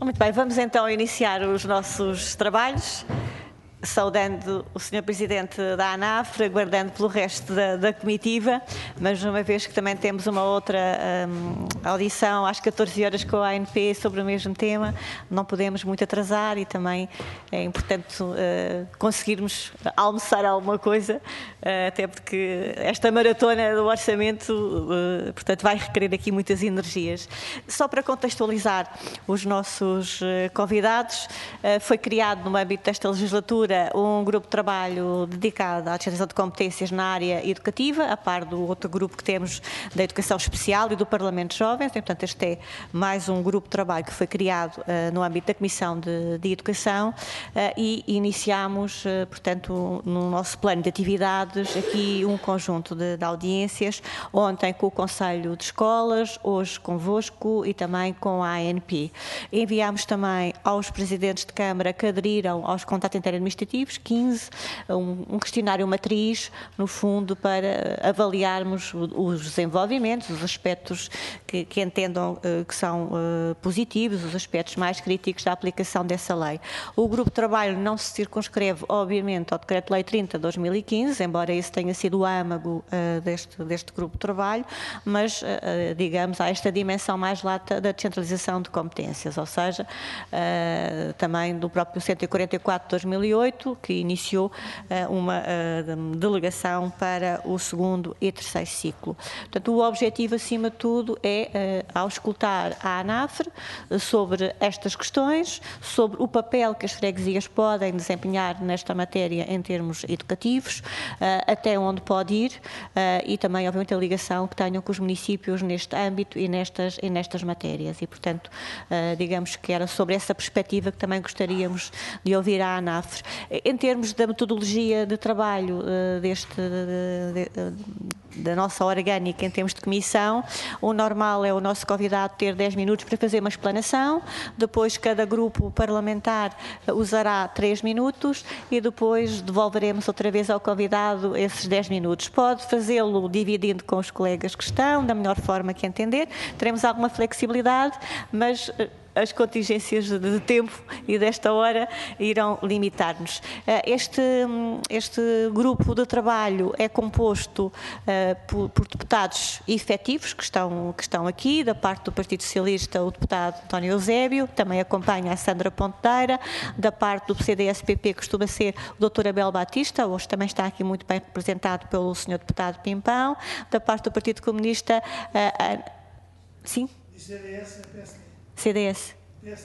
Muito bem, vamos então iniciar os nossos trabalhos, saudando o Sr. Presidente da ANAF, aguardando pelo resto da comitiva, mas uma vez que também temos uma outra audição às 14 horas com a ANP sobre o mesmo tema, não podemos muito atrasar e também é importante conseguirmos almoçar alguma coisa, até porque esta maratona do orçamento, portanto, vai requerer aqui muitas energias. Só para contextualizar os nossos convidados, foi criado no âmbito desta legislatura um grupo de trabalho dedicado à descentralização de competências na área educativa, a par do outro grupo que temos da Educação Especial e do Parlamento de Jovens. E, portanto, este é mais um grupo de trabalho que foi criado no âmbito da Comissão de Educação e iniciamos, portanto, no nosso plano de atividades, aqui um conjunto de audiências, ontem com o Conselho de Escolas, hoje convosco e também com a ANP. Enviámos também aos presidentes de Câmara que aderiram aos contratos interadministrativos, 15, um questionário matriz, no fundo, para avaliarmos os desenvolvimentos, os aspectos que entendam que são positivos, os aspectos mais críticos da aplicação dessa lei. O grupo de trabalho não se circunscreve, obviamente, ao Decreto-Lei 30/2015, embora esse tenha sido o âmago deste grupo de trabalho, mas, digamos, há esta dimensão mais lata da descentralização de competências, ou seja, também do próprio 144/2008, que iniciou uma delegação para o segundo e terceiro ciclo. Portanto, o objetivo, acima de tudo, é auscultar a ANAF sobre estas questões, sobre o papel que as freguesias podem desempenhar nesta matéria em termos educativos, até onde pode ir e também, obviamente, a ligação que tenham com os municípios neste âmbito e nestas matérias. E, portanto, digamos que era sobre essa perspectiva que também gostaríamos de ouvir a ANAF. Em termos da metodologia de trabalho da nossa orgânica em termos de comissão, o normal é o nosso convidado ter 10 minutos para fazer uma explanação, depois cada grupo parlamentar usará 3 minutos e depois devolveremos outra vez ao convidado esses 10 minutos. Pode fazê-lo dividindo com os colegas que estão, da melhor forma que entender, teremos alguma flexibilidade, mas as contingências de tempo e desta hora irão limitar-nos. Este grupo de trabalho é composto por deputados efetivos que estão aqui, da parte do Partido Socialista, o deputado António Eusébio, também acompanha a Sandra Ponteira, da parte do CDS-PP costuma ser o Dr. Abel Batista, hoje também está aqui muito bem representado pelo Sr. Deputado Pimpão, da parte do Partido Comunista, sim? CDS é PSD. CDS.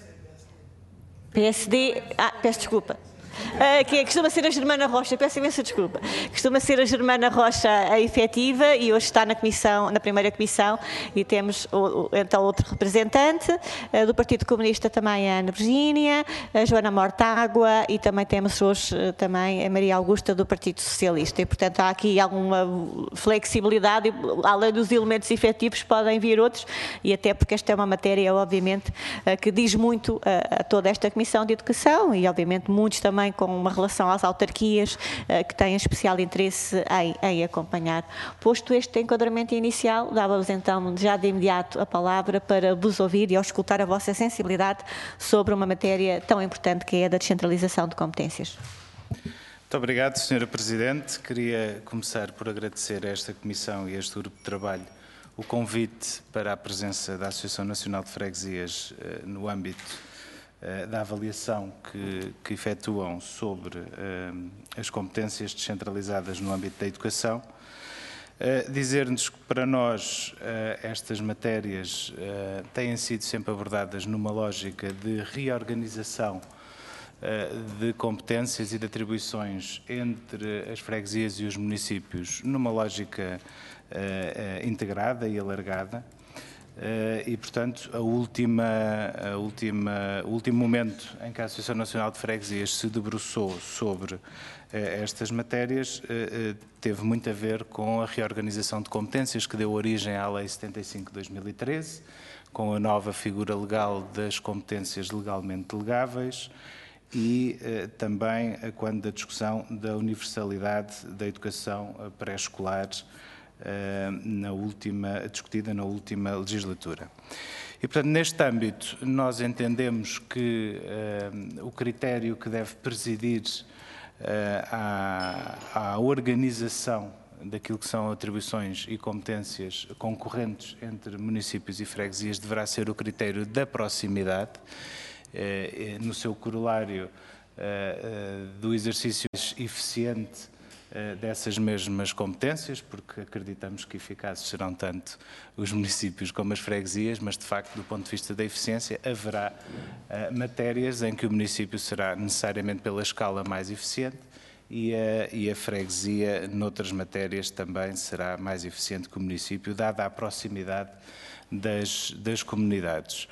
PSD, peço desculpa. Que costuma ser a Germana Rocha, peço imensa desculpa. Costuma ser a Germana Rocha a efetiva e hoje está na primeira comissão e temos então outro representante do Partido Comunista, também a Ana Virgínia, a Joana Mortágua e também temos hoje também a Maria Augusta do Partido Socialista e portanto há aqui alguma flexibilidade, além dos elementos efetivos podem vir outros e até porque esta é uma matéria obviamente que diz muito a toda esta Comissão de Educação e obviamente muitos também com uma relação às autarquias que têm especial interesse em acompanhar. Posto este enquadramento inicial, dava-vos então já de imediato a palavra para vos ouvir e auscultar a vossa sensibilidade sobre uma matéria tão importante que é a da descentralização de competências. Muito obrigado, Sra. Presidente. Queria começar por agradecer a esta Comissão e a este grupo de trabalho o convite para a presença da Associação Nacional de Freguesias no âmbito da avaliação que efetuam sobre as competências descentralizadas no âmbito da educação. Dizer-nos que para nós estas matérias têm sido sempre abordadas numa lógica de reorganização de competências e de atribuições entre as freguesias e os municípios numa lógica integrada e alargada. E, portanto, o último momento em que a Associação Nacional de Freguesias se debruçou sobre estas matérias teve muito a ver com a reorganização de competências que deu origem à Lei 75/2013, com a nova figura legal das competências legalmente delegáveis e também quando da discussão da universalidade da educação pré-escolar discutida na última legislatura. E, portanto, neste âmbito, nós entendemos que o critério que deve presidir à organização daquilo que são atribuições e competências concorrentes entre municípios e freguesias deverá ser o critério da proximidade, no seu corolário do exercício eficiente dessas mesmas competências, porque acreditamos que eficazes serão tanto os municípios como as freguesias, mas de facto, do ponto de vista da eficiência, haverá matérias em que o município será necessariamente pela escala mais eficiente e a freguesia, noutras matérias, também será mais eficiente que o município, dada a proximidade das comunidades.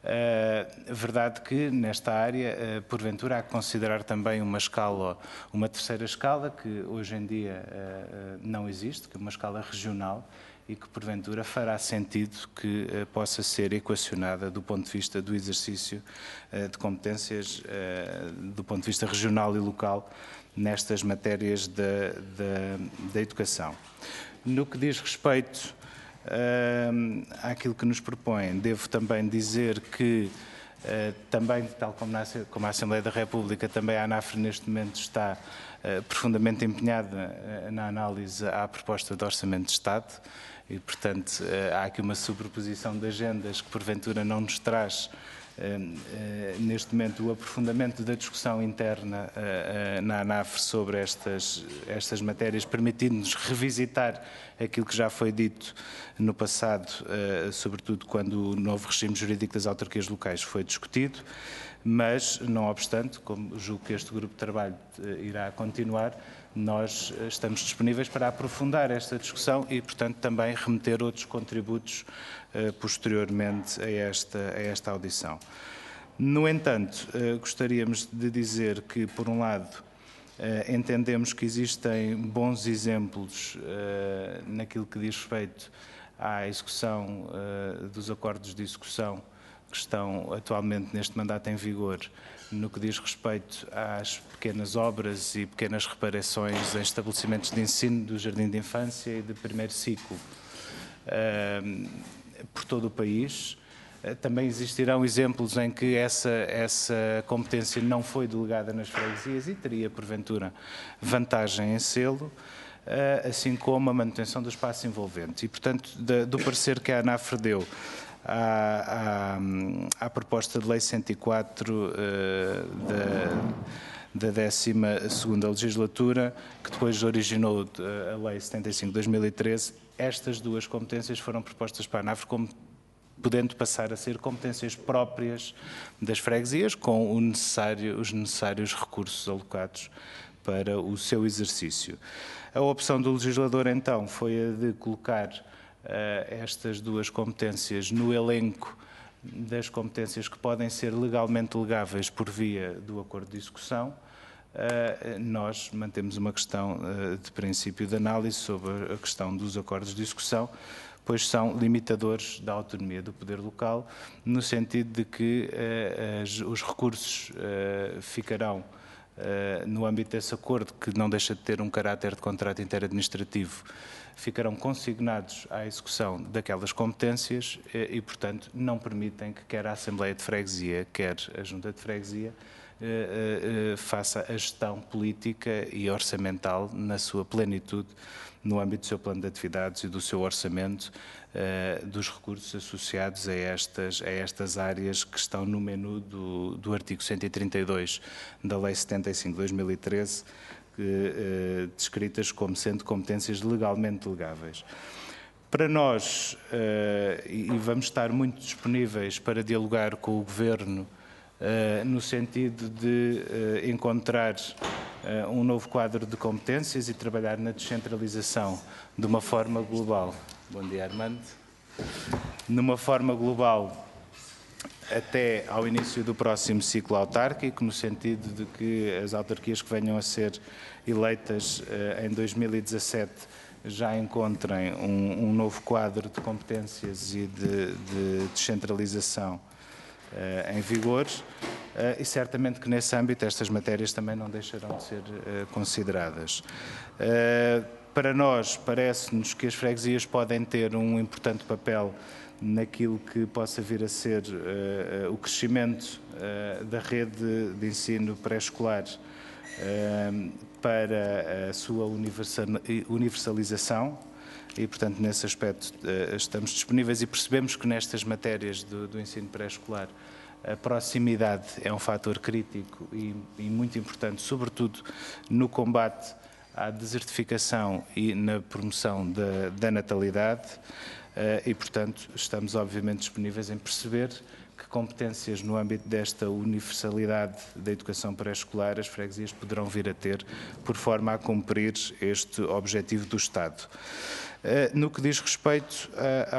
Verdade que nesta área, porventura, há que considerar também uma terceira escala, que hoje em dia não existe, que é uma escala regional e que, porventura, fará sentido que possa ser equacionada do ponto de vista do exercício de competências, do ponto de vista regional e local, nestas matérias da educação. No que diz respeito àquilo que nos propõem, devo também dizer que, também, tal como a Assembleia da República, também a ANAFRE neste momento está profundamente empenhada na análise à proposta de Orçamento de Estado e, portanto, há aqui uma sobreposição de agendas que, porventura, não nos traz neste momento o aprofundamento da discussão interna na ANAFRE sobre estas matérias, permitindo-nos revisitar aquilo que já foi dito no passado, sobretudo quando o novo regime jurídico das autarquias locais foi discutido, mas, não obstante, como julgo que este grupo de trabalho irá continuar, nós estamos disponíveis para aprofundar esta discussão e, portanto, também remeter outros contributos posteriormente a esta audição. No entanto, gostaríamos de dizer que, por um lado, entendemos que existem bons exemplos naquilo que diz respeito à execução dos acordos de execução que estão atualmente neste mandato em vigor, no que diz respeito às pequenas obras e pequenas reparações em estabelecimentos de ensino do jardim de infância e de primeiro ciclo por todo o país. Também existirão exemplos em que essa competência não foi delegada nas freguesias e teria, porventura, vantagem em sê-lo, assim como a manutenção do espaço envolvente. E, portanto, do parecer que a ANAFRE deu à proposta de Lei 104 da 12ª legislatura, que depois originou a Lei 75 de 2013, estas duas competências foram propostas para a ANAFRE como podendo passar a ser competências próprias das freguesias, com os necessários recursos alocados para o seu exercício. A opção do legislador, então, foi a de colocar estas duas competências no elenco das competências que podem ser legalmente delegáveis por via do acordo de execução. Nós mantemos uma questão de princípio de análise sobre a questão dos acordos de execução, pois são limitadores da autonomia do poder local, no sentido de que os recursos ficarão no âmbito desse acordo, que não deixa de ter um caráter de contrato interadministrativo, ficarão consignados à execução daquelas competências e, portanto, não permitem que quer a Assembleia de Freguesia, quer a Junta de Freguesia, faça a gestão política e orçamental na sua plenitude, no âmbito do seu plano de atividades e do seu orçamento, dos recursos associados a estas áreas que estão no menu do artigo 132 da Lei 75 de 2013, descritas como sendo competências legalmente delegáveis. Para nós, e vamos estar muito disponíveis para dialogar com o Governo, no sentido de encontrar um novo quadro de competências e trabalhar na descentralização de uma forma global. Bom dia, Armando. Numa forma global até ao início do próximo ciclo autárquico, no sentido de que as autarquias que venham a ser eleitas em 2017 já encontrem um novo quadro de competências e de descentralização em vigor, e certamente que nesse âmbito estas matérias também não deixarão de ser consideradas. para nós, parece-nos que as freguesias podem ter um importante papel naquilo que possa vir a ser o crescimento da rede de ensino pré-escolar para a sua universalização e, portanto, nesse aspecto estamos disponíveis e percebemos que nestas matérias do ensino pré-escolar a proximidade é um fator crítico e muito importante, sobretudo no combate à desertificação e na promoção da natalidade e, portanto, estamos obviamente disponíveis em perceber que competências no âmbito desta universalidade da educação pré-escolar as freguesias poderão vir a ter por forma a cumprir este objetivo do Estado. No que diz respeito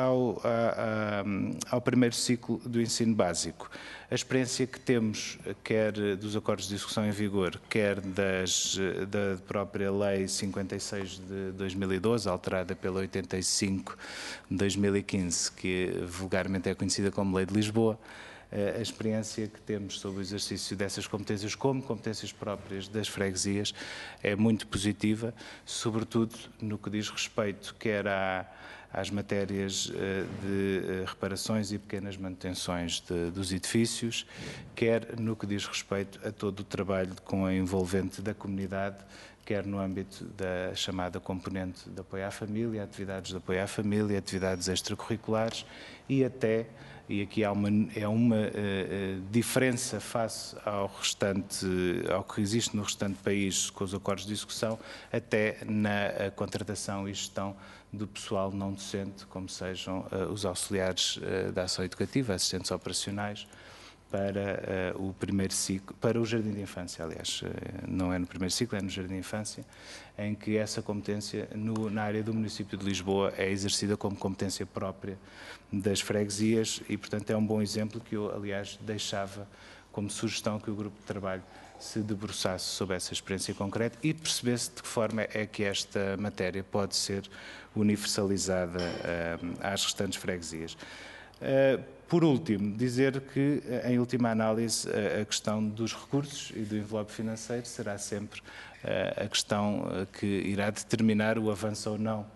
ao primeiro ciclo do ensino básico, a experiência que temos, quer dos acordos de discussão em vigor, quer da própria Lei 56 de 2012, alterada pela 85 de 2015, que vulgarmente é conhecida como Lei de Lisboa, a experiência que temos sobre o exercício dessas competências como competências próprias das freguesias é muito positiva, sobretudo no que diz respeito quer às matérias de reparações e pequenas manutenções dos edifícios, quer no que diz respeito a todo o trabalho com a envolvente da comunidade, quer no âmbito da chamada componente de apoio à família, atividades de apoio à família, atividades extracurriculares e até, e aqui há uma diferença face ao que existe no restante país com os acordos de execução, até na contratação e gestão do pessoal não docente, como sejam os auxiliares da ação educativa, assistentes operacionais, para o primeiro ciclo, para o Jardim de Infância, aliás, não é no primeiro ciclo, é no Jardim de Infância, em que essa competência na área do município de Lisboa é exercida como competência própria das freguesias e, portanto, é um bom exemplo que eu, aliás, deixava como sugestão que o grupo de trabalho se debruçasse sobre essa experiência concreta e percebesse de que forma é que esta matéria pode ser universalizada às restantes freguesias. Por último, dizer que, em última análise, a questão dos recursos e do envelope financeiro será sempre a questão que irá determinar o avanço ou não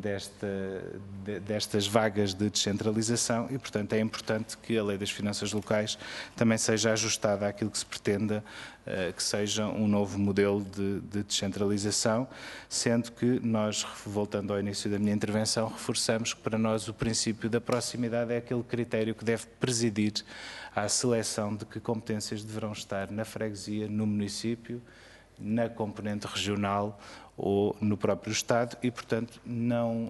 destas vagas de descentralização e, portanto, é importante que a Lei das Finanças Locais também seja ajustada àquilo que se pretenda que seja um novo modelo de descentralização, sendo que nós, voltando ao início da minha intervenção, reforçamos que para nós o princípio da proximidade é aquele critério que deve presidir à seleção de que competências deverão estar na freguesia, no município, na componente regional ou no próprio Estado e, portanto, não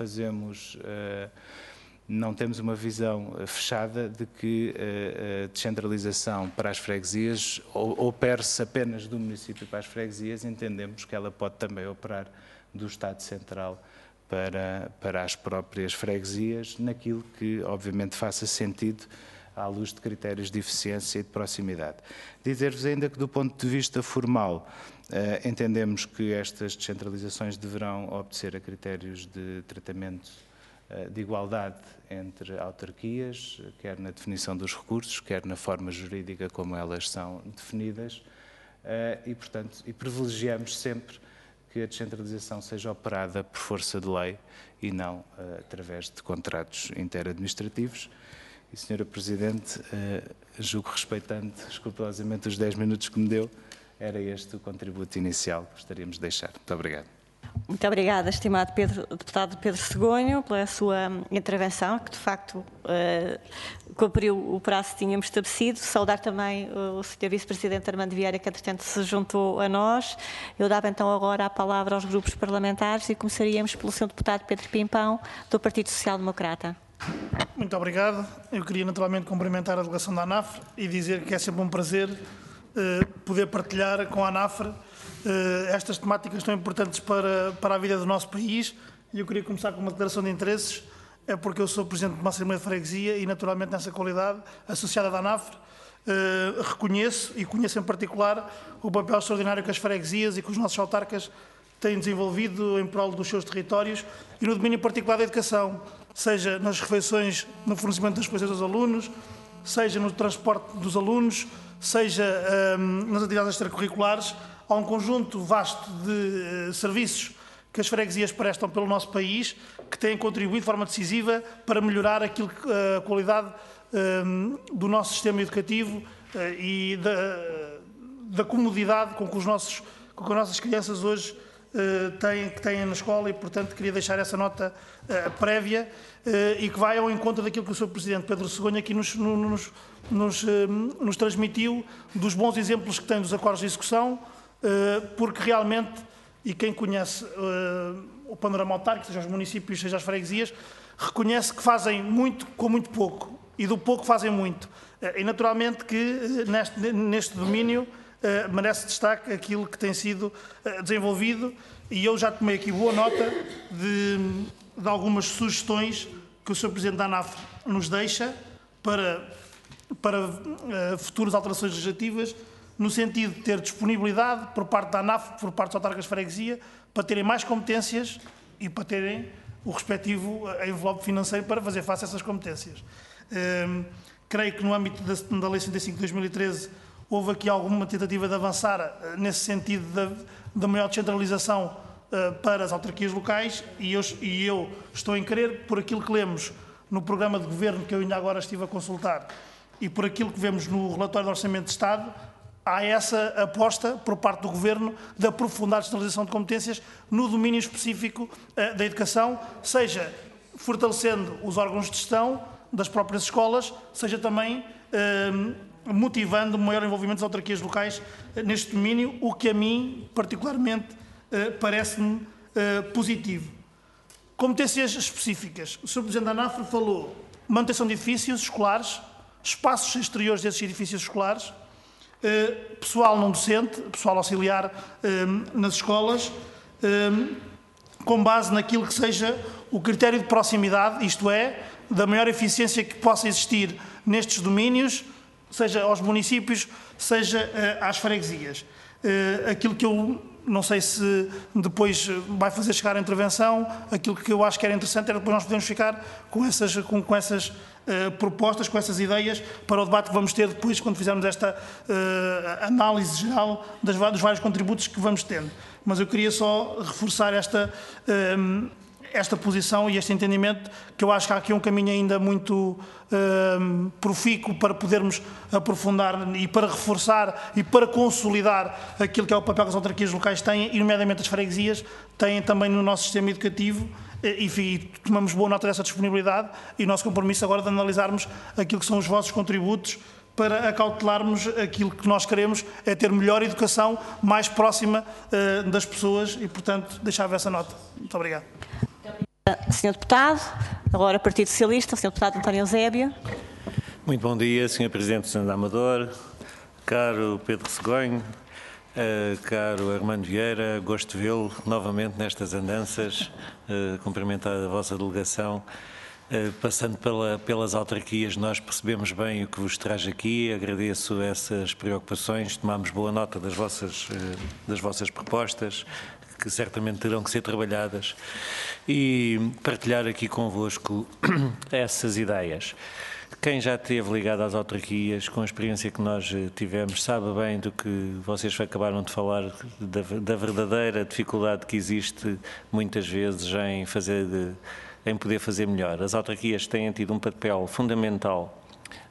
temos uma visão fechada de que a descentralização para as freguesias opere-se apenas do município para as freguesias, entendemos que ela pode também operar do Estado Central para as próprias freguesias, naquilo que, obviamente, faça sentido à luz de critérios de eficiência e de proximidade. Dizer-vos ainda que, do ponto de vista formal, entendemos que estas descentralizações deverão obedecer a critérios de tratamento de igualdade entre autarquias, quer na definição dos recursos, quer na forma jurídica como elas são definidas, e, portanto, privilegiamos sempre que a descentralização seja operada por força de lei e não através de contratos interadministrativos. E, Sra. Presidente, julgo respeitando escrupulosamente os 10 minutos que me deu, era este o contributo inicial que gostaríamos de deixar. Muito obrigado. Muito obrigada, estimado deputado Pedro Segonho, pela sua intervenção, que de facto cumpriu o prazo que tínhamos estabelecido. Saudar também o Sr. Vice-Presidente Armando Vieira, que entretanto se juntou a nós. Eu dava então agora a palavra aos grupos parlamentares e começaríamos pelo Sr. Deputado Pedro Pimpão, do Partido Social Democrata. Muito obrigado. Eu queria naturalmente cumprimentar a delegação da ANAFRE e dizer que é sempre um prazer poder partilhar com a ANAFRE estas temáticas tão importantes para a vida do nosso país. E eu queria começar com uma declaração de interesses, porque eu sou Presidente de uma Assembleia de Freguesia e naturalmente nessa qualidade, associada da ANAFRE, reconheço e conheço em particular o papel extraordinário que as freguesias e que os nossos autarcas têm desenvolvido em prol dos seus territórios e no domínio particular da educação, seja nas refeições, no fornecimento das refeições dos alunos, seja no transporte dos alunos, seja nas atividades extracurriculares. Há um conjunto vasto de serviços que as freguesias prestam pelo nosso país, que têm contribuído de forma decisiva para melhorar a qualidade do nosso sistema educativo e da comodidade com que as nossas crianças hoje têm na escola, e, portanto, queria deixar essa nota prévia e que vai ao encontro daquilo que o Sr. Presidente Pedro Cegonha aqui nos transmitiu, dos bons exemplos que tem dos acordos de execução, porque realmente, e quem conhece o panorama autárquico, seja os municípios, seja as freguesias, reconhece que fazem muito com muito pouco, e do pouco fazem muito. E naturalmente que neste domínio merece destaque aquilo que tem sido desenvolvido, e eu já tomei aqui boa nota de algumas sugestões que o Sr. Presidente da ANAF nos deixa para futuras alterações legislativas, no sentido de ter disponibilidade por parte da ANAF, por parte das autarcas de freguesia, para terem mais competências e para terem o respectivo envelope financeiro para fazer face a essas competências. Creio que no âmbito da Lei 105 de 2013 houve aqui alguma tentativa de avançar nesse sentido da maior descentralização para as autarquias locais, e eu estou em querer, por aquilo que lemos no programa de governo que eu ainda agora estive a consultar e por aquilo que vemos no relatório do Orçamento de Estado, há essa aposta por parte do Governo de aprofundar a descentralização de competências no domínio específico da educação, seja fortalecendo os órgãos de gestão das próprias escolas, seja também motivando o maior envolvimento das autarquias locais neste domínio, o que a mim, particularmente, parece-me positivo. Competências específicas. O Sr. Presidente da ANAF falou manutenção de edifícios escolares, espaços exteriores desses edifícios escolares, pessoal não docente, pessoal auxiliar nas escolas, com base naquilo que seja o critério de proximidade, isto é, da maior eficiência que possa existir nestes domínios, seja aos municípios, seja às freguesias. Aquilo que eu não sei se depois vai fazer chegar a intervenção, aquilo que eu acho que era interessante era depois nós podermos ficar com essas propostas, com essas ideias, para o debate que vamos ter depois, quando fizermos esta análise geral dos vários contributos que vamos tendo. Mas eu queria só reforçar esta posição e este entendimento, que eu acho que há aqui um caminho ainda muito profícuo para podermos aprofundar e para reforçar e para consolidar aquilo que é o papel que as autarquias locais têm, e nomeadamente as freguesias têm também no nosso sistema educativo, e tomamos boa nota dessa disponibilidade, e o nosso compromisso agora de analisarmos aquilo que são os vossos contributos para acautelarmos aquilo que nós queremos, é ter melhor educação, mais próxima das pessoas, e, portanto, deixava essa nota. Muito obrigado. Senhor Deputado, agora Partido Socialista, Senhor Deputado António Eusébio. Muito bom dia, Sr. Presidente do Senado da Amadora, caro Pedro Cegonha, caro Armando Vieira, gosto de vê-lo novamente nestas andanças, cumprimentar a vossa delegação. Passando pelas autarquias, nós percebemos bem o que vos traz aqui, agradeço essas preocupações, tomamos boa nota das vossas propostas, que certamente terão que ser trabalhadas, e partilhar aqui convosco essas ideias. Quem já esteve ligado às autarquias, com a experiência que nós tivemos, sabe bem do que vocês acabaram de falar, da verdadeira dificuldade que existe muitas vezes em poder fazer melhor. As autarquias têm tido um papel fundamental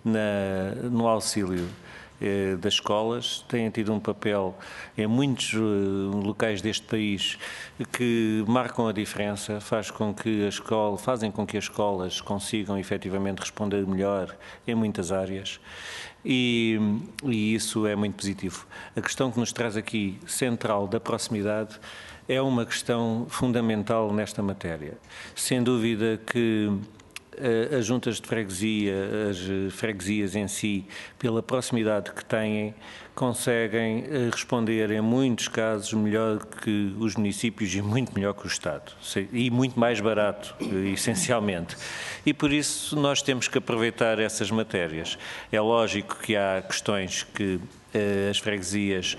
no auxílio das escolas, têm tido um papel em muitos locais deste país que marcam a diferença, fazem com que as escolas consigam efetivamente responder melhor em muitas áreas, e isso é muito positivo. A questão que nos traz aqui, central, da proximidade, é uma questão fundamental nesta matéria. Sem dúvida que as juntas de freguesia, as freguesias em si, pela proximidade que têm, conseguem responder em muitos casos melhor que os municípios e muito melhor que o Estado, e muito mais barato, essencialmente. E por isso nós temos que aproveitar essas matérias. É lógico que há questões que as freguesias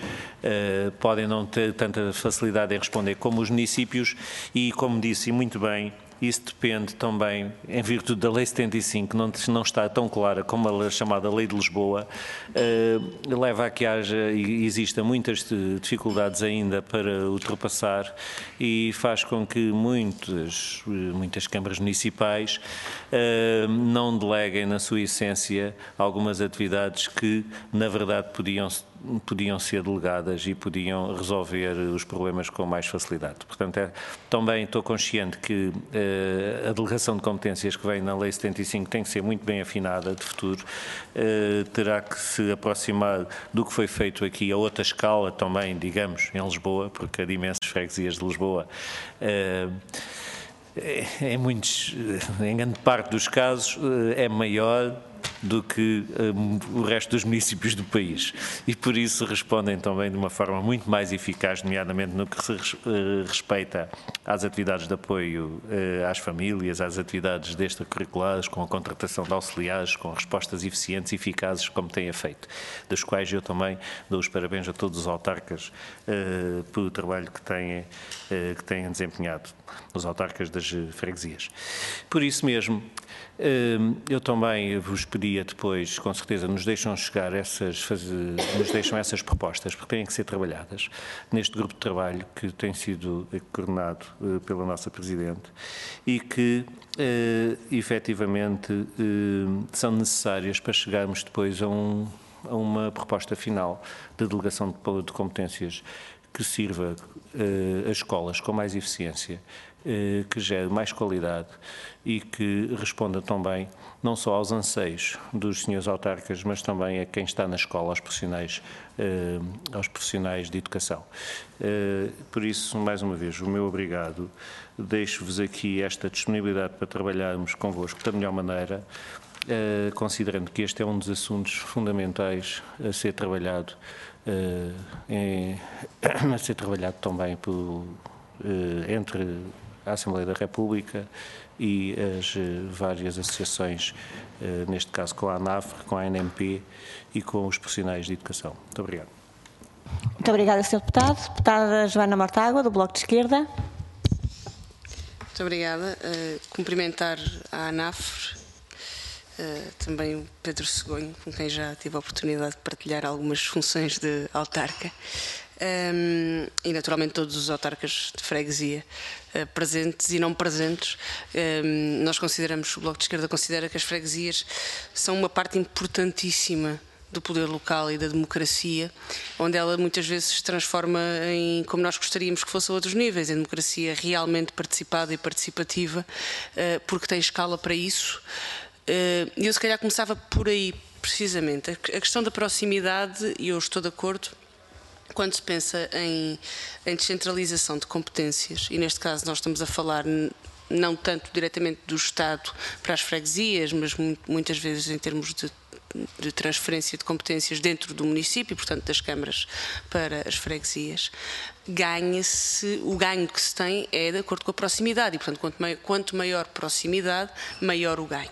podem não ter tanta facilidade em responder como os municípios, e, como disse muito bem, isso depende também, em virtude da Lei 75, que não está tão clara como a chamada Lei de Lisboa, leva a que haja e exista muitas dificuldades ainda para ultrapassar e faz com que muitas câmaras municipais não deleguem na sua essência algumas atividades que, na verdade, podiam ser delegadas e podiam resolver os problemas com mais facilidade. Portanto, também estou consciente que a delegação de competências que vem na Lei 75 tem que ser muito bem afinada de futuro, terá que se aproximar do que foi feito aqui a outra escala também, digamos, em Lisboa, porque a dimensas freguesias de Lisboa em grande parte dos casos é maior do que o resto dos municípios do país e por isso respondem também de uma forma muito mais eficaz, nomeadamente no que se respeita às atividades de apoio às famílias, às atividades extracurriculares, com a contratação de auxiliares, com respostas eficientes e eficazes como têm feito, das quais eu também dou os parabéns a todos os autarcas pelo trabalho que têm desempenhado, os autarcas das freguesias. Por isso mesmo, eu também vos pedia depois, com certeza, nos deixam essas propostas, porque têm que ser trabalhadas neste grupo de trabalho que tem sido coordenado pela nossa Presidente e que, efetivamente, são necessárias para chegarmos depois a uma proposta final de delegação de competências que sirva as escolas com mais eficiência, que gere mais qualidade e que responda também não só aos anseios dos senhores autarcas, mas também a quem está na escola, aos profissionais de educação. Por isso, mais uma vez, o meu obrigado. Deixo-vos aqui esta disponibilidade para trabalharmos convosco da melhor maneira, considerando que este é um dos assuntos fundamentais a ser trabalhado também entre a Assembleia da República e as várias associações, neste caso com a ANAFRE, com a ANMP e com os profissionais de educação. Muito obrigado. Muito obrigada, Sr. Deputado. Deputada Joana Mortágua, do Bloco de Esquerda. Muito obrigada. Cumprimentar a ANAFRE, também o Pedro Segonho, com quem já tive a oportunidade de partilhar algumas funções de autarca, e naturalmente todos os autarcas de freguesia, presentes e não presentes. Nós consideramos, o Bloco de Esquerda considera que as freguesias são uma parte importantíssima do poder local e da democracia, onde ela muitas vezes se transforma em, como nós gostaríamos que fosse a outros níveis, em democracia realmente participada e participativa, porque tem escala para isso. E eu se calhar começava por aí, precisamente. A questão da proximidade, e eu estou de acordo, quando se pensa em descentralização de competências, e neste caso nós estamos a falar não tanto diretamente do Estado para as freguesias, mas muitas vezes em termos de transferência de competências dentro do município, portanto das câmaras para as freguesias, o ganho que se tem é de acordo com a proximidade e, portanto, quanto maior proximidade, maior o ganho.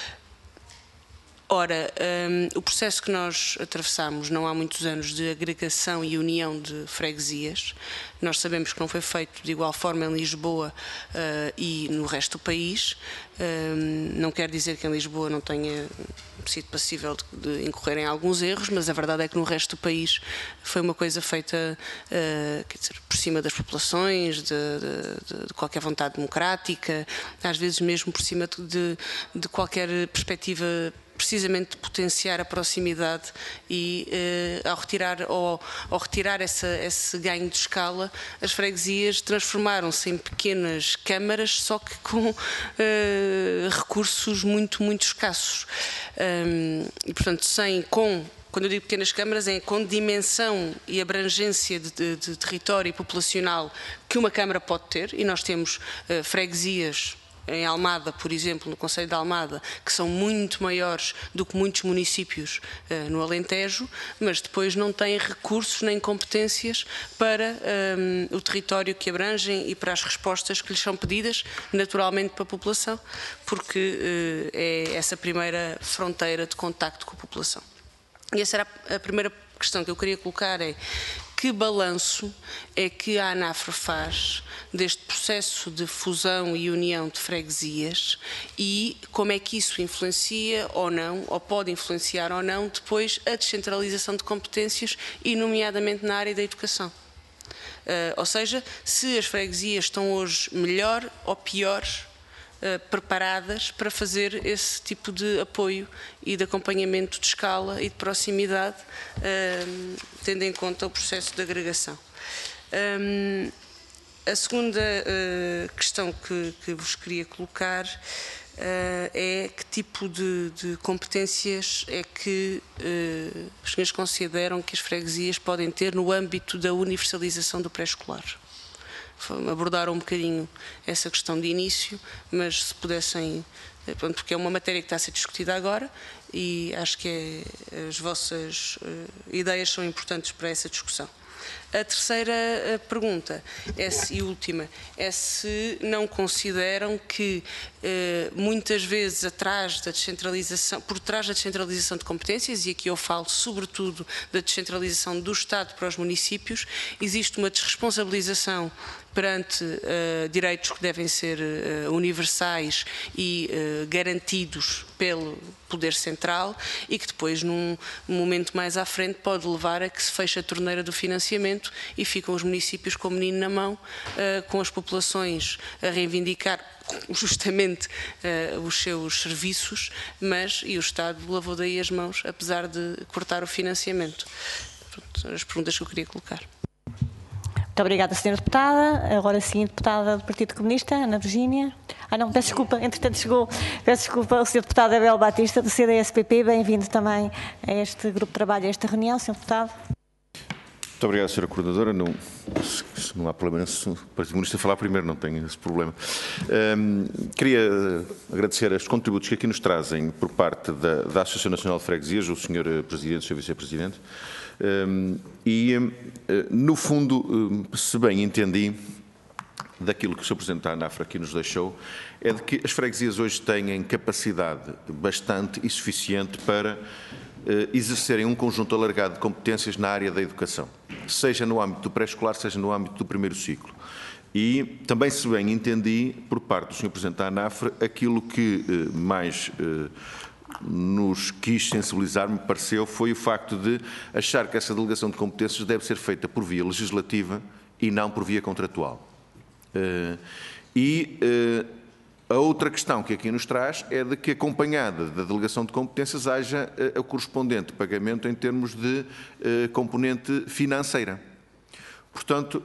Ora, o processo que nós atravessamos não há muitos anos de agregação e união de freguesias, nós sabemos que não foi feito de igual forma em Lisboa e no resto do país. Não quer dizer que em Lisboa não tenha sido passível de incorrer em alguns erros, mas a verdade é que no resto do país foi uma coisa feita quer dizer, por cima das populações, de qualquer vontade democrática, às vezes mesmo por cima de qualquer perspectiva precisamente de potenciar a proximidade e ao retirar esse ganho de escala, as freguesias transformaram-se em pequenas câmaras, só que com recursos muito, muito escassos. E, portanto, quando eu digo pequenas câmaras, é com dimensão e abrangência de território e populacional que uma câmara pode ter, e nós temos freguesias em Almada, por exemplo, no concelho de Almada, que são muito maiores do que muitos municípios no Alentejo, mas depois não têm recursos nem competências para o território que abrangem e para as respostas que lhes são pedidas, naturalmente para a população, porque é essa primeira fronteira de contacto com a população. E essa era a primeira questão que eu queria colocar, é que balanço é que a ANAFRE faz deste processo de fusão e união de freguesias e como é que isso influencia ou não, ou pode influenciar ou não, depois a descentralização de competências e nomeadamente na área da educação. Ou seja, se as freguesias estão hoje melhor ou pior preparadas para fazer esse tipo de apoio e de acompanhamento de escala e de proximidade, tendo em conta o processo de agregação. A segunda questão que vos queria colocar é que tipo de competências é que os senhores consideram que as freguesias podem ter no âmbito da universalização do pré-escolar. Abordaram um bocadinho essa questão de início, mas se pudessem, porque é uma matéria que está a ser discutida agora e acho que as vossas ideias são importantes para essa discussão. A terceira pergunta e última é se não consideram que muitas vezes por trás da descentralização de competências, e aqui eu falo sobretudo da descentralização do Estado para os municípios, existe uma desresponsabilização perante direitos que devem ser universais e garantidos pelo Poder Central e que depois, num momento mais à frente, pode levar a que se feche a torneira do financiamento e ficam os municípios com o menino na mão, com as populações a reivindicar justamente os seus serviços, e o Estado lavou daí as mãos, apesar de cortar o financiamento. Pronto, são as perguntas que eu queria colocar. Muito obrigada, Sra. Deputada. Agora sim, deputada do Partido Comunista, Ana Virgínia. Não, peço desculpa, entretanto chegou, peço desculpa ao Sr. Deputado Abel Batista, do CDS-PP. Bem-vindo também a este grupo de trabalho, a esta reunião, Sr. Deputado. Muito obrigado, Sra. Coordenadora. Não há problema se o Partido Comunista falar primeiro, não tenho esse problema. Queria agradecer os contributos que aqui nos trazem por parte da Associação Nacional de Freguesias, o Sr. Presidente, o Sr. Vice-Presidente. No fundo, se bem entendi, daquilo que o Sr. Presidente da ANAFRE aqui nos deixou, é de que as freguesias hoje têm capacidade bastante e suficiente para exercerem um conjunto alargado de competências na área da educação, seja no âmbito do pré-escolar, seja no âmbito do primeiro ciclo. E também, se bem entendi, por parte do Sr. Presidente da ANAFRE, aquilo que mais nos quis sensibilizar, me pareceu, foi o facto de achar que essa delegação de competências deve ser feita por via legislativa e não por via contratual. A outra questão que aqui nos traz é de que, acompanhada da delegação de competências, haja o correspondente pagamento em termos de componente financeira. Portanto,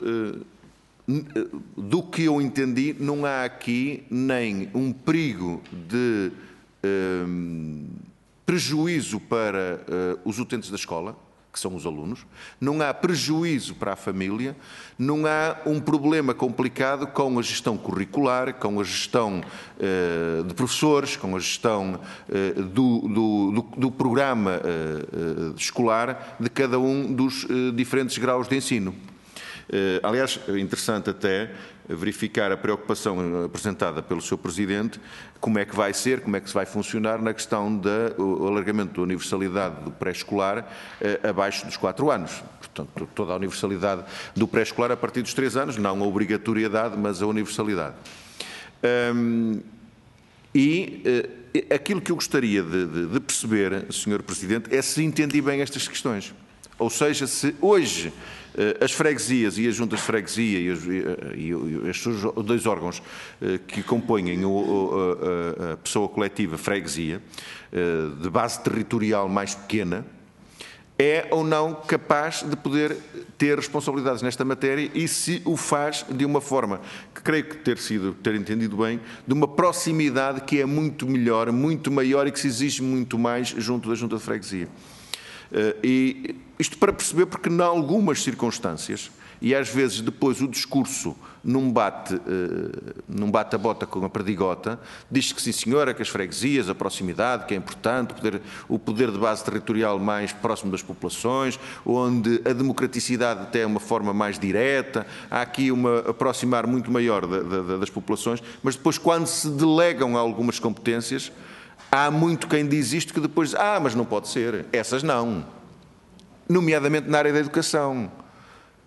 do que eu entendi, não há aqui nem um perigo de prejuízo para os utentes da escola, que são os alunos, não há prejuízo para a família, não há um problema complicado com a gestão curricular, com a gestão de professores, com a gestão do programa escolar de cada um dos diferentes graus de ensino. Aliás, é interessante até verificar a preocupação apresentada pelo Sr. Presidente, como é que vai ser, como é que se vai funcionar na questão do alargamento da universalidade do pré-escolar abaixo dos 4 anos. Portanto, toda a universalidade do pré-escolar a partir dos 3 anos, não a obrigatoriedade, mas a universalidade. Aquilo que eu gostaria de perceber, Sr. Presidente, é se entendi bem estas questões. Ou seja, se hoje as freguesias e as juntas de freguesia e estes dois órgãos que compõem a pessoa coletiva freguesia, de base territorial mais pequena, é ou não capaz de poder ter responsabilidades nesta matéria e se o faz de uma forma que creio que ter entendido bem, de uma proximidade que é muito melhor, muito maior e que se exige muito mais junto da junta de freguesia. E isto para perceber porque, em algumas circunstâncias, e às vezes depois o discurso não bate a bota com a perdigota, diz que sim senhora, que as freguesias, a proximidade, que é importante, o poder de base territorial mais próximo das populações, onde a democraticidade até é uma forma mais direta, há aqui uma aproximar muito maior das populações, mas depois quando se delegam algumas competências, há muito quem diz isto que depois diz, mas não pode ser, essas não. Nomeadamente na área da educação.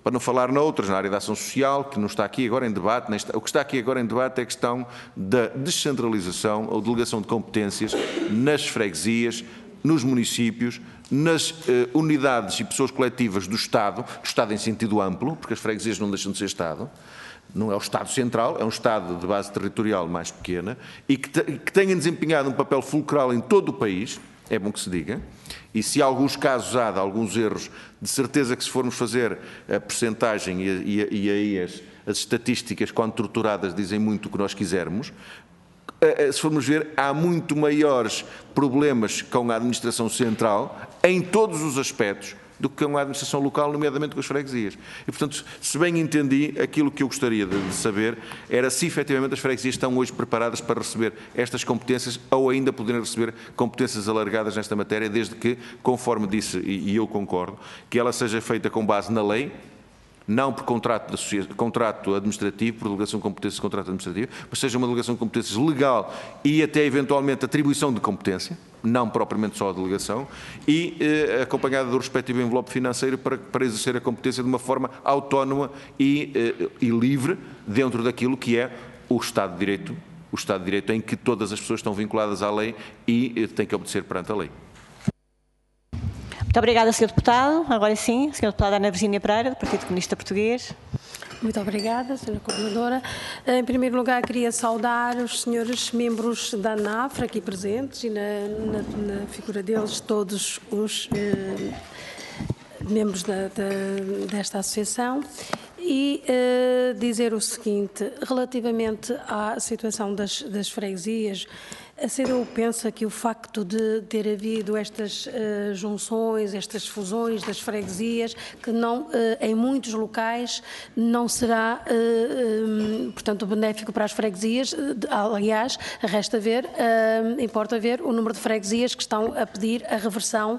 Para não falar noutras, na área da ação social, que não está aqui agora em debate. O que está aqui agora em debate é a questão da descentralização ou delegação de competências nas freguesias, nos municípios, nas unidades e pessoas coletivas do Estado em sentido amplo, porque as freguesias não deixam de ser Estado. Não é o Estado central, é um Estado de base territorial mais pequena e que tenha desempenhado um papel fulcral em todo o país, é bom que se diga, e se há alguns casos há de alguns erros, de certeza que se formos fazer a percentagem e aí as estatísticas, quando torturadas, dizem muito o que nós quisermos, se formos ver, há muito maiores problemas com a administração central, em todos os aspectos, do que com a administração local, nomeadamente com as freguesias. E, portanto, se bem entendi, aquilo que eu gostaria de saber era se efetivamente as freguesias estão hoje preparadas para receber estas competências ou ainda poderem receber competências alargadas nesta matéria, desde que, conforme disse, e eu concordo, que ela seja feita com base na lei, não por contrato administrativo, por delegação de competências de contrato administrativo, mas seja uma delegação de competências legal e até eventualmente atribuição de competência, não propriamente só a delegação, e acompanhada do respectivo envelope financeiro para exercer a competência de uma forma autónoma e livre dentro daquilo que é o Estado de Direito em que todas as pessoas estão vinculadas à lei e têm que obedecer perante a lei. Muito obrigada, Sr. Deputado. Agora sim, Sra. Deputada Ana Virgínia Pereira, do Partido Comunista Português. Muito obrigada, Sra. Coordenadora. Em primeiro lugar, queria saudar os senhores membros da ANAFRE aqui presentes e na figura deles todos os membros desta associação e dizer o seguinte, relativamente à situação das freguesias, a CDU pensa que o facto de ter havido estas junções, estas fusões das freguesias, que não, em muitos locais não será, portanto, benéfico para as freguesias. Aliás, importa ver o número de freguesias que estão a pedir a reversão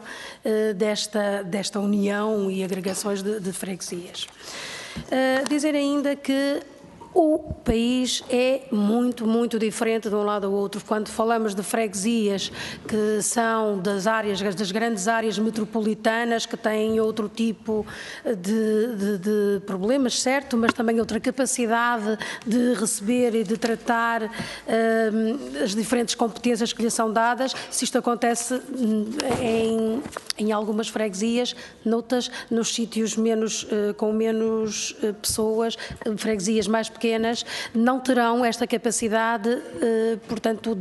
desta união e agregações de freguesias. Dizer ainda que o país é muito, muito diferente de um lado ao outro. Quando falamos de freguesias que são das grandes áreas metropolitanas, que têm outro tipo de problemas, certo, mas também outra capacidade de receber e de tratar as diferentes competências que lhes são dadas. Se isto acontece em algumas freguesias, noutras, nos sítios com menos pessoas, freguesias mais pequenas, não terão esta capacidade, portanto,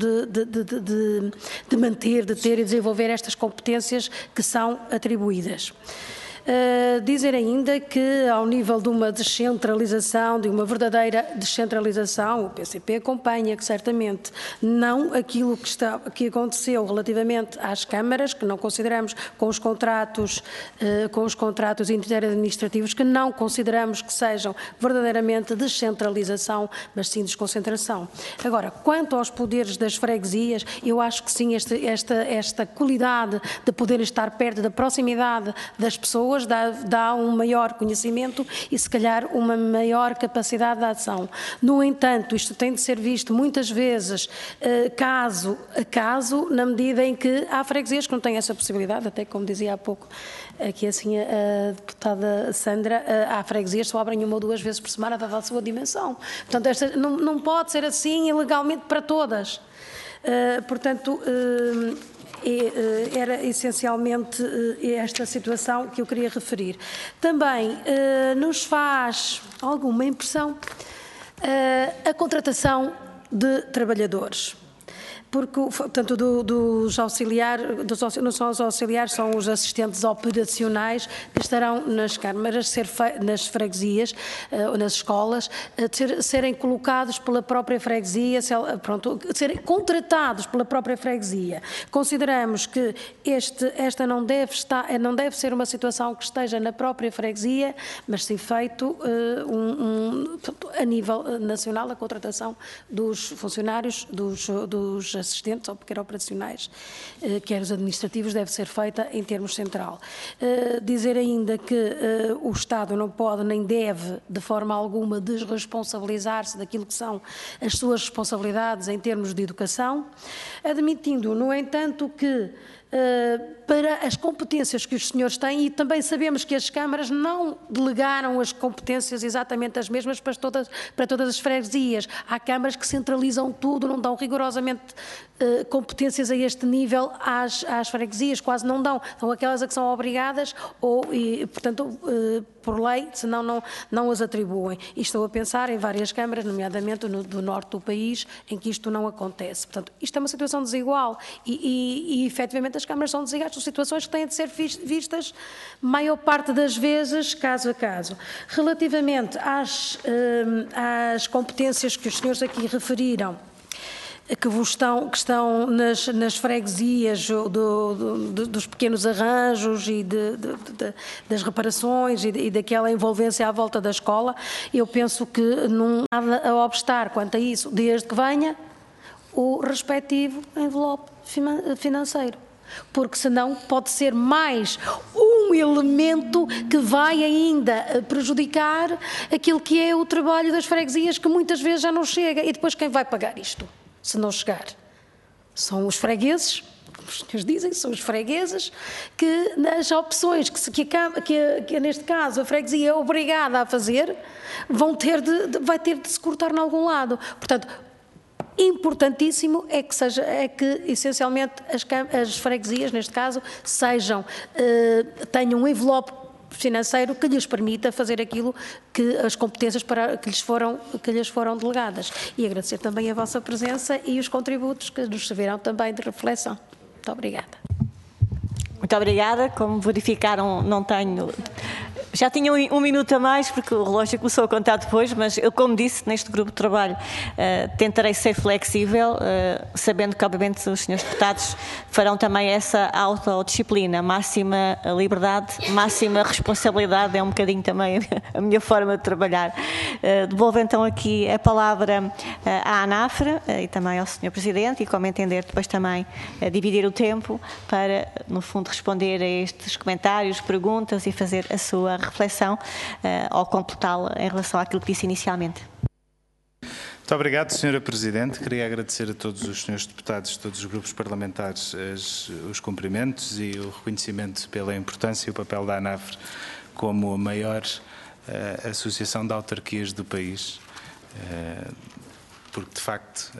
de manter, de ter e desenvolver estas competências que são atribuídas. Dizer ainda que, ao nível de uma descentralização, de uma verdadeira descentralização, o PCP acompanha que certamente não aquilo que aconteceu relativamente às câmaras, que não consideramos com os contratos interadministrativos, que não consideramos que sejam verdadeiramente descentralização, mas sim desconcentração. Agora, quanto aos poderes das freguesias, eu acho que sim, esta qualidade de poder estar perto da proximidade das pessoas dá um maior conhecimento e, se calhar, uma maior capacidade de ação. No entanto, isto tem de ser visto muitas vezes caso a caso, na medida em que há freguesias que não têm essa possibilidade, até como dizia há pouco aqui assim a deputada Sandra, há freguesias que só abrem 1 ou 2 vezes por semana, dada a sua dimensão. Portanto, esta não pode ser assim ilegalmente para todas. Portanto, era essencialmente esta situação que eu queria referir. Também nos faz alguma impressão a contratação de trabalhadores. Porque, portanto, dos auxiliares, não são os auxiliares, são os assistentes operacionais que estarão nas câmaras, nas freguesias, nas escolas, serem colocados pela própria freguesia, serem contratados pela própria freguesia. Consideramos que esta não deve ser uma situação que esteja na própria freguesia, mas sim feito a nível nacional, a contratação dos funcionários, dos assistentes ou quer operacionais, quer os administrativos, deve ser feita em termos central. Dizer ainda que o Estado não pode nem deve, de forma alguma, desresponsabilizar-se daquilo que são as suas responsabilidades em termos de educação, admitindo, no entanto, que para as competências que os senhores têm, e também sabemos que as câmaras não delegaram as competências exatamente as mesmas para todas as freguesias. Há câmaras que centralizam tudo, não dão rigorosamente competências a este nível às freguesias, quase não dão. São aquelas a que são obrigadas e, portanto, por lei, senão não as atribuem. E estou a pensar em várias câmaras, nomeadamente do norte do país, em que isto não acontece. Portanto, isto é uma situação desigual e efetivamente as câmaras são desiguais, são situações que têm de ser vistas maior parte das vezes, caso a caso. Relativamente às competências que os senhores aqui referiram, que estão nas freguesias dos pequenos arranjos e das reparações e daquela envolvência à volta da escola, eu penso que não há nada a obstar quanto a isso, desde que venha o respectivo envelope financeiro. Porque senão pode ser mais um elemento que vai ainda prejudicar aquilo que é o trabalho das freguesias, que muitas vezes já não chega. E depois quem vai pagar isto, se não chegar? São os fregueses, como os senhores dizem, são os fregueses que nas opções que neste caso a freguesia é obrigada a fazer, vai ter de se cortar em algum lado. Portanto, importantíssimo é que essencialmente as freguesias, neste caso, tenham um envelope financeiro que lhes permita fazer aquilo que as competências que lhes foram delegadas. E agradecer também a vossa presença e os contributos que nos servirão também de reflexão. Muito obrigada. Muito obrigada. Como verificaram, não tenho... Já tinha um minuto a mais, porque o relógio começou a contar depois, mas eu, como disse, neste grupo de trabalho tentarei ser flexível, sabendo que, obviamente, os senhores deputados farão também essa autodisciplina, máxima liberdade, máxima responsabilidade, é um bocadinho também a minha forma de trabalhar. Devolvo então aqui a palavra à ANAFRE e também ao Sr. Presidente, e como entender depois também dividir o tempo para, no fundo, responder a estes comentários, perguntas e fazer a sua reflexão ou completá-la em relação àquilo que disse inicialmente. Muito obrigado, Sra. Presidente. Queria agradecer a todos os senhores deputados, todos os grupos parlamentares, os cumprimentos e o reconhecimento pela importância e o papel da ANAFRE como a maior associação de autarquias do país. Porque, de facto,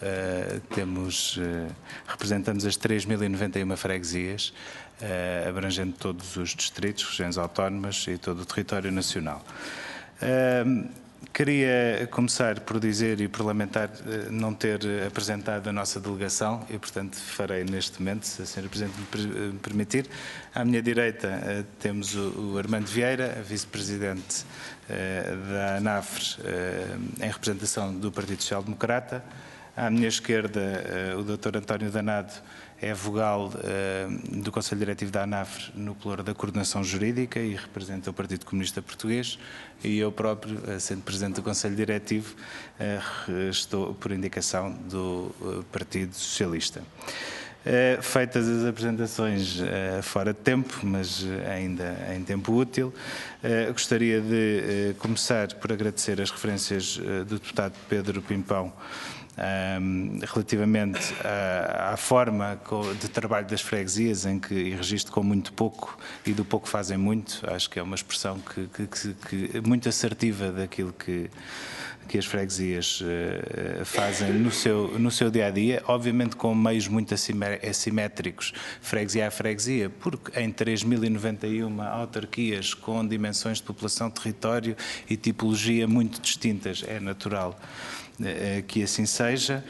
representamos as 3.091 freguesias, abrangendo todos os distritos, regiões autónomas e todo o território nacional. Queria começar por dizer e por lamentar não ter apresentado a nossa delegação e, portanto, farei neste momento, se a Sra. Presidente me permitir. À minha direita temos o Armando Vieira, vice-presidente da ANAFRE, em representação do Partido Social Democrata. À minha esquerda, o Dr. António Danado é vogal do Conselho Diretivo da ANAFRE no pluro da coordenação jurídica e representa o Partido Comunista Português, e eu próprio, sendo Presidente do Conselho Diretivo, estou por indicação do Partido Socialista. Feitas as apresentações fora de tempo, mas ainda em tempo útil, gostaria de começar por agradecer as referências do deputado Pedro Pimpão relativamente à forma de trabalho das freguesias, em que registro com muito pouco e do pouco fazem muito. Acho que é uma expressão que muito assertiva daquilo que as freguesias fazem no seu dia-a-dia, obviamente com meios muito assimétricos, freguesia a freguesia, porque em 3.091 autarquias com dimensões de população, território e tipologia muito distintas, é natural que assim seja.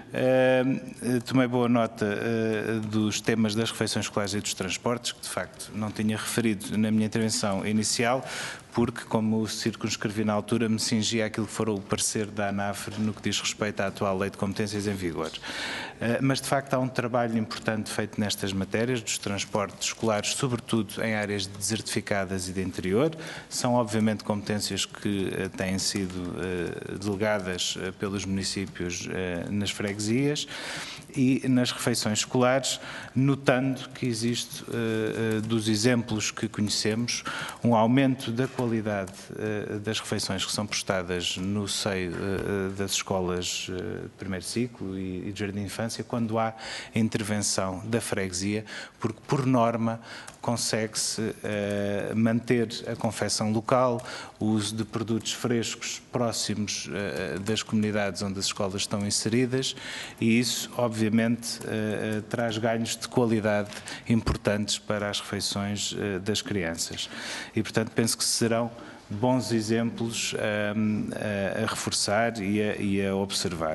Tomei boa nota dos temas das refeições escolares e dos transportes, que de facto não tinha referido na minha intervenção inicial, porque, como circunscrevi na altura, me cingia àquilo que for o parecer da ANAFRE no que diz respeito à atual Lei de Competências em vigor. Mas, de facto, há um trabalho importante feito nestas matérias, dos transportes escolares, sobretudo em áreas desertificadas e de interior. São, obviamente, competências que têm sido delegadas pelos municípios nas freguesias e nas refeições escolares, notando que existe, dos exemplos que conhecemos, um aumento da qualidade das refeições que são prestadas no seio das escolas de primeiro ciclo e de jardim de infância, importância quando há intervenção da freguesia, porque, por norma, consegue-se manter a confecção local, o uso de produtos frescos próximos das comunidades onde as escolas estão inseridas, e isso, obviamente, traz ganhos de qualidade importantes para as refeições das crianças. E, portanto, penso que serão bons exemplos a reforçar e a observar.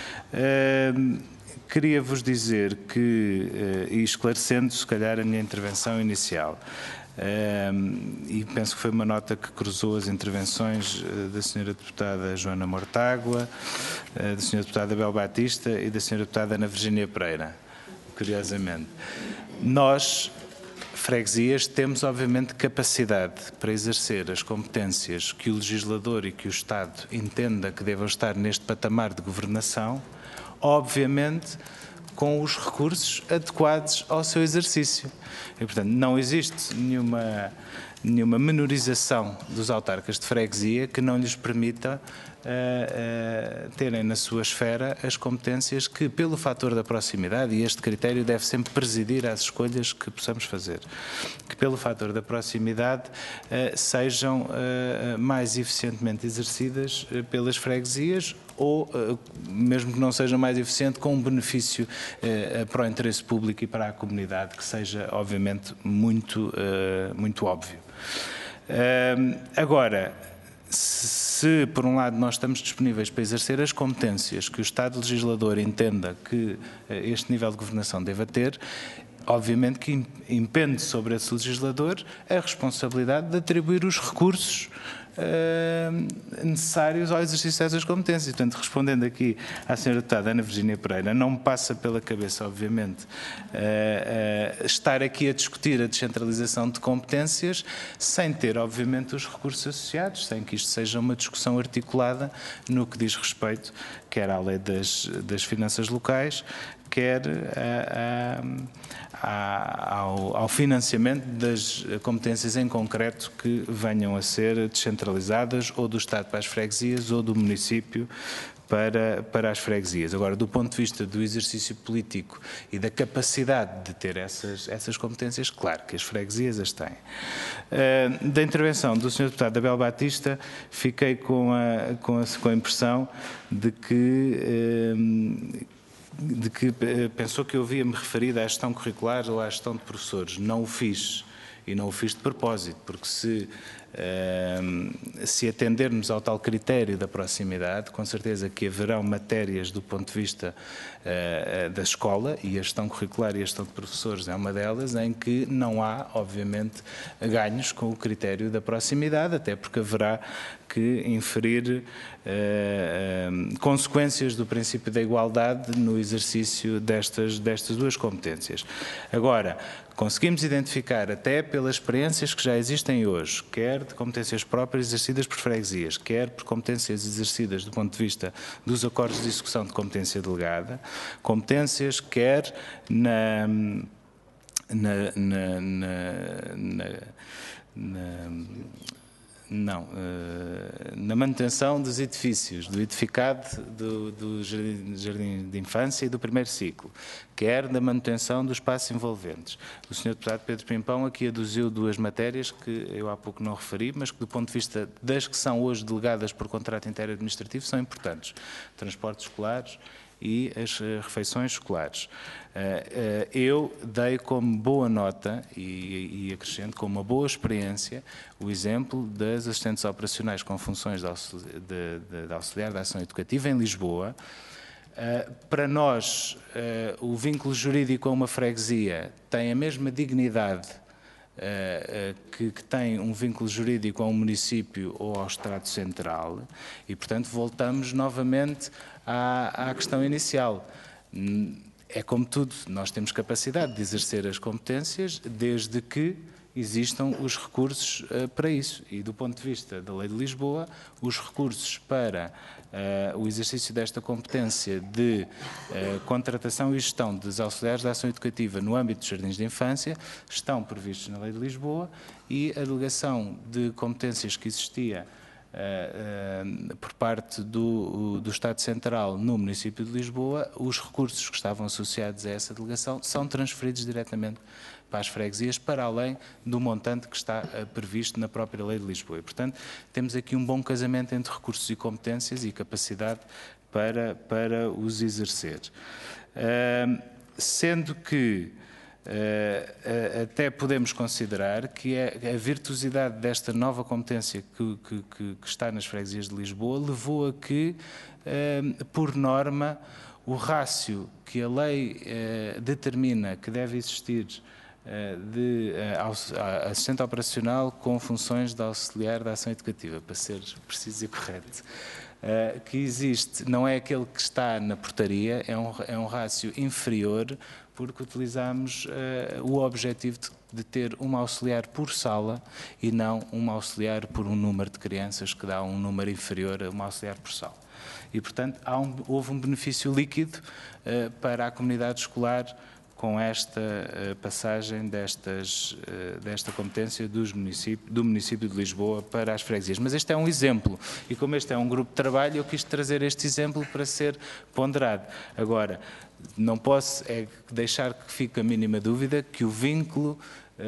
Queria vos dizer que, e esclarecendo se calhar a minha intervenção inicial, e penso que foi uma nota que cruzou as intervenções da Sra. Deputada Joana Mortágua, da Sra. Deputada Bel Batista e da Sra. Deputada Ana Virgínia Pereira, curiosamente. Nós, freguesias, temos obviamente capacidade para exercer as competências que o legislador e que o Estado entenda que devam estar neste patamar de governação, obviamente com os recursos adequados ao seu exercício. E, portanto, não existe nenhuma menorização dos autarcas de freguesia que não lhes permita terem na sua esfera as competências que, pelo fator da proximidade, e este critério deve sempre presidir às escolhas que possamos fazer, que pelo fator da proximidade sejam mais eficientemente exercidas pelas freguesias, ou, mesmo que não seja mais eficiente, com um benefício para o interesse público e para a comunidade, que seja, obviamente, muito óbvio. Agora, se, por um lado, nós estamos disponíveis para exercer as competências que o Estado legislador entenda que este nível de governação deva ter, obviamente que impende sobre esse legislador a responsabilidade de atribuir os recursos necessários ao exercício dessas competências. Portanto, respondendo aqui à Sra. Deputada Ana Virgínia Pereira, não me passa pela cabeça, obviamente, estar aqui a discutir a descentralização de competências sem ter, obviamente, os recursos associados, sem que isto seja uma discussão articulada no que diz respeito quer à lei das finanças locais, quer ao financiamento das competências em concreto que venham a ser descentralizadas ou do Estado para as freguesias ou do município para as freguesias. Agora, do ponto de vista do exercício político e da capacidade de ter essas competências, claro que as freguesias as têm. Da intervenção do Sr. Deputado Abel Batista, fiquei com a impressão de que pensou que eu havia-me referido à gestão curricular ou à gestão de professores. Não o fiz. E não o fiz de propósito, porque se atendermos ao tal critério da proximidade, com certeza que haverão matérias do ponto de vista da escola, e a gestão curricular e a gestão de professores é uma delas, em que não há, obviamente, ganhos com o critério da proximidade, até porque haverá que inferir consequências do princípio da igualdade no exercício destas duas competências. Agora, conseguimos identificar, até pelas experiências que já existem hoje, quer de competências próprias exercidas por freguesias, quer por competências exercidas do ponto de vista dos acordos de execução de competência delegada, competências quer na manutenção dos edifícios, do edificado do jardim de infância e do primeiro ciclo, quer na manutenção dos espaços envolventes. O Sr. Deputado Pedro Pimpão aqui aduziu duas matérias que eu há pouco não referi, mas que do ponto de vista das que são hoje delegadas por contrato interadministrativo são importantes. Transportes escolares e as refeições escolares. Eu dei como boa nota e acrescento como uma boa experiência o exemplo das assistentes operacionais com funções de auxiliar da ação educativa em Lisboa. Para nós, o vínculo jurídico a uma freguesia tem a mesma dignidade que tem um vínculo jurídico a um município ou ao Estado Central e, portanto, voltamos novamente à questão inicial. É como tudo, nós temos capacidade de exercer as competências desde que existam os recursos para isso. E do ponto de vista da Lei de Lisboa, os recursos para o exercício desta competência de contratação e gestão dos auxiliares da ação educativa no âmbito dos jardins de infância estão previstos na Lei de Lisboa, e a delegação de competências que existia por parte do Estado Central no município de Lisboa, os recursos que estavam associados a essa delegação são transferidos diretamente para as freguesias, para além do montante que está previsto na própria Lei de Lisboa. E, portanto, temos aqui um bom casamento entre recursos e competências e capacidade para os exercer. Sendo que até podemos considerar que a virtuosidade desta nova competência que está nas freguesias de Lisboa levou a que, por norma, o rácio que a lei determina que deve existir de assistente operacional com funções de auxiliar da ação educativa, para ser preciso e correto, que existe, não é aquele que está na portaria, é um rácio inferior, porque utilizamos o objetivo de ter uma auxiliar por sala e não uma auxiliar por um número de crianças, que dá um número inferior a uma auxiliar por sala. E, portanto, houve um benefício líquido para a comunidade escolar com esta passagem desta competência do município de Lisboa para as freguesias. Mas este é um exemplo, e como este é um grupo de trabalho, eu quis trazer este exemplo para ser ponderado. Agora, não posso deixar que fique a mínima dúvida que o vínculo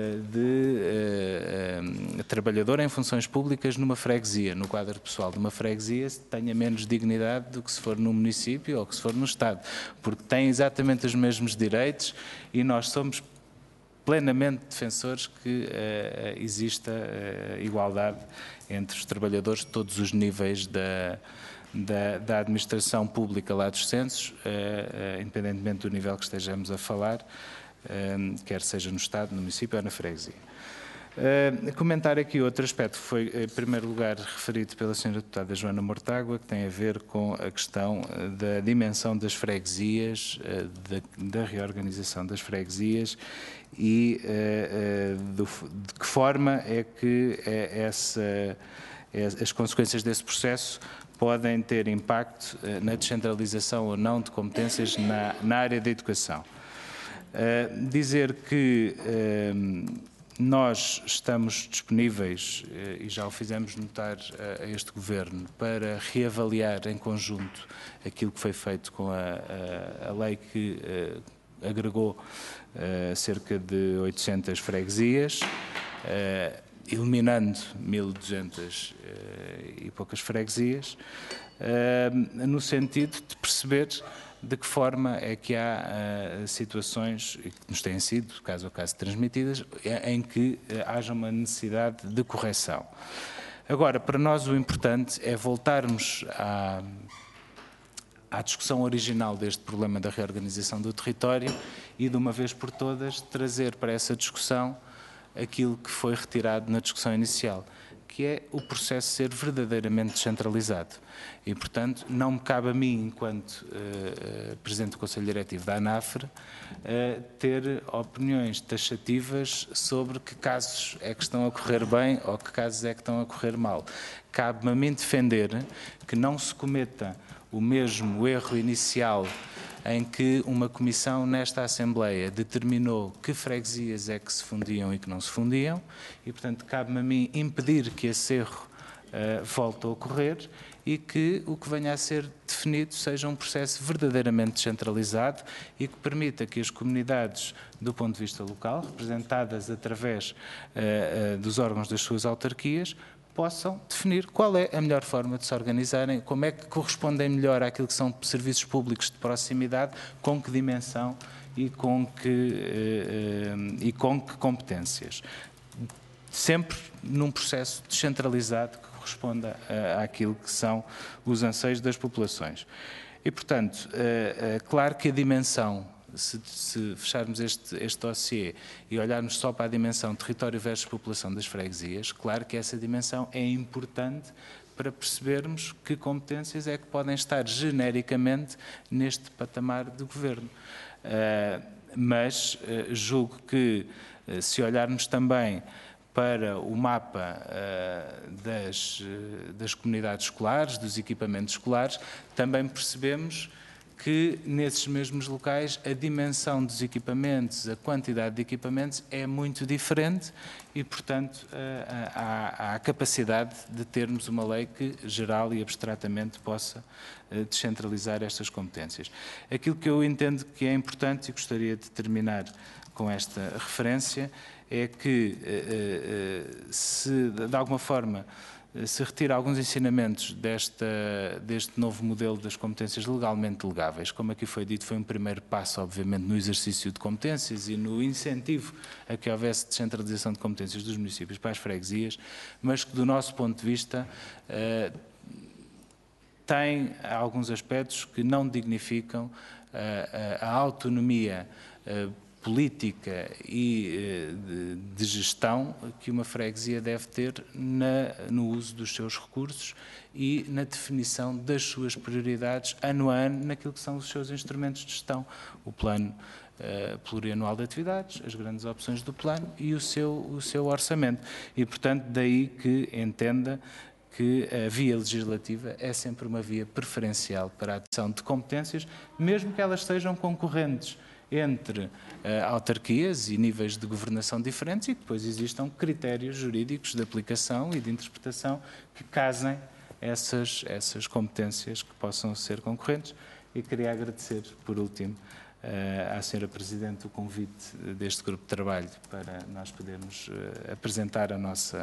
de trabalhador em funções públicas numa freguesia, no quadro pessoal de uma freguesia, tenha menos dignidade do que se for no município ou que se for no Estado, porque tem exatamente os mesmos direitos e nós somos plenamente defensores que exista igualdade entre os trabalhadores de todos os níveis da administração pública lá dos censos, independentemente do nível que estejamos a falar, quer seja no Estado, no município ou na freguesia. Comentar aqui outro aspecto que foi, em primeiro lugar, referido pela Sra. Deputada Joana Mortágua, que tem a ver com a questão da dimensão das freguesias, da reorganização das freguesias e de que forma é que as consequências desse processo podem ter impacto na descentralização ou não de competências na área da educação. Dizer que nós estamos disponíveis, e já o fizemos notar a este Governo, para reavaliar em conjunto aquilo que foi feito com a lei que agregou cerca de 800 freguesias, eliminando 1.200 e poucas freguesias, no sentido de perceber de que forma é que há situações que nos têm sido, caso a caso, transmitidas, em que haja uma necessidade de correção. Agora, para nós o importante é voltarmos à discussão original deste problema da reorganização do território e, de uma vez por todas, trazer para essa discussão aquilo que foi retirado na discussão inicial, que é o processo ser verdadeiramente descentralizado. E, portanto, não me cabe a mim, enquanto Presidente do Conselho Diretivo da ANAFRE, ter opiniões taxativas sobre que casos é que estão a correr bem ou que casos é que estão a correr mal. Cabe-me a mim defender que não se cometa o mesmo erro inicial em que uma comissão nesta Assembleia determinou que freguesias é que se fundiam e que não se fundiam e, portanto, cabe-me a mim impedir que esse erro volte a ocorrer e que o que venha a ser definido seja um processo verdadeiramente descentralizado e que permita que as comunidades, do ponto de vista local, representadas através dos órgãos das suas autarquias, possam definir qual é a melhor forma de se organizarem, como é que correspondem melhor àquilo que são serviços públicos de proximidade, com que dimensão e com que competências. Sempre num processo descentralizado que corresponda àquilo que são os anseios das populações. E, portanto, claro que a dimensão, se fecharmos este dossiê e olharmos só para a dimensão território versus população das freguesias, claro que essa dimensão é importante para percebermos que competências é que podem estar genericamente neste patamar do Governo. Mas julgo que, se olharmos também para o mapa das comunidades escolares, dos equipamentos escolares, também percebemos que nesses mesmos locais a dimensão dos equipamentos, a quantidade de equipamentos é muito diferente e, portanto, há a capacidade de termos uma lei que, geral e abstratamente, possa descentralizar estas competências. Aquilo que eu entendo que é importante, e gostaria de terminar com esta referência, é que, se de alguma forma se retira alguns ensinamentos deste novo modelo das competências legalmente delegáveis, como aqui foi dito, foi um primeiro passo, obviamente, no exercício de competências e no incentivo a que houvesse descentralização de competências dos municípios para as freguesias, mas que, do nosso ponto de vista, tem alguns aspectos que não dignificam a autonomia política e de gestão que uma freguesia deve ter no uso dos seus recursos e na definição das suas prioridades ano a ano naquilo que são os seus instrumentos de gestão, o plano plurianual de atividades, as grandes opções do plano e o seu orçamento. E, portanto, daí que entenda que a via legislativa é sempre uma via preferencial para a adição de competências, mesmo que elas sejam concorrentes entre autarquias e níveis de governação diferentes e depois existam critérios jurídicos de aplicação e de interpretação que casem essas competências que possam ser concorrentes. E queria agradecer, por último, à Sra. Presidente o convite deste grupo de trabalho para nós podermos apresentar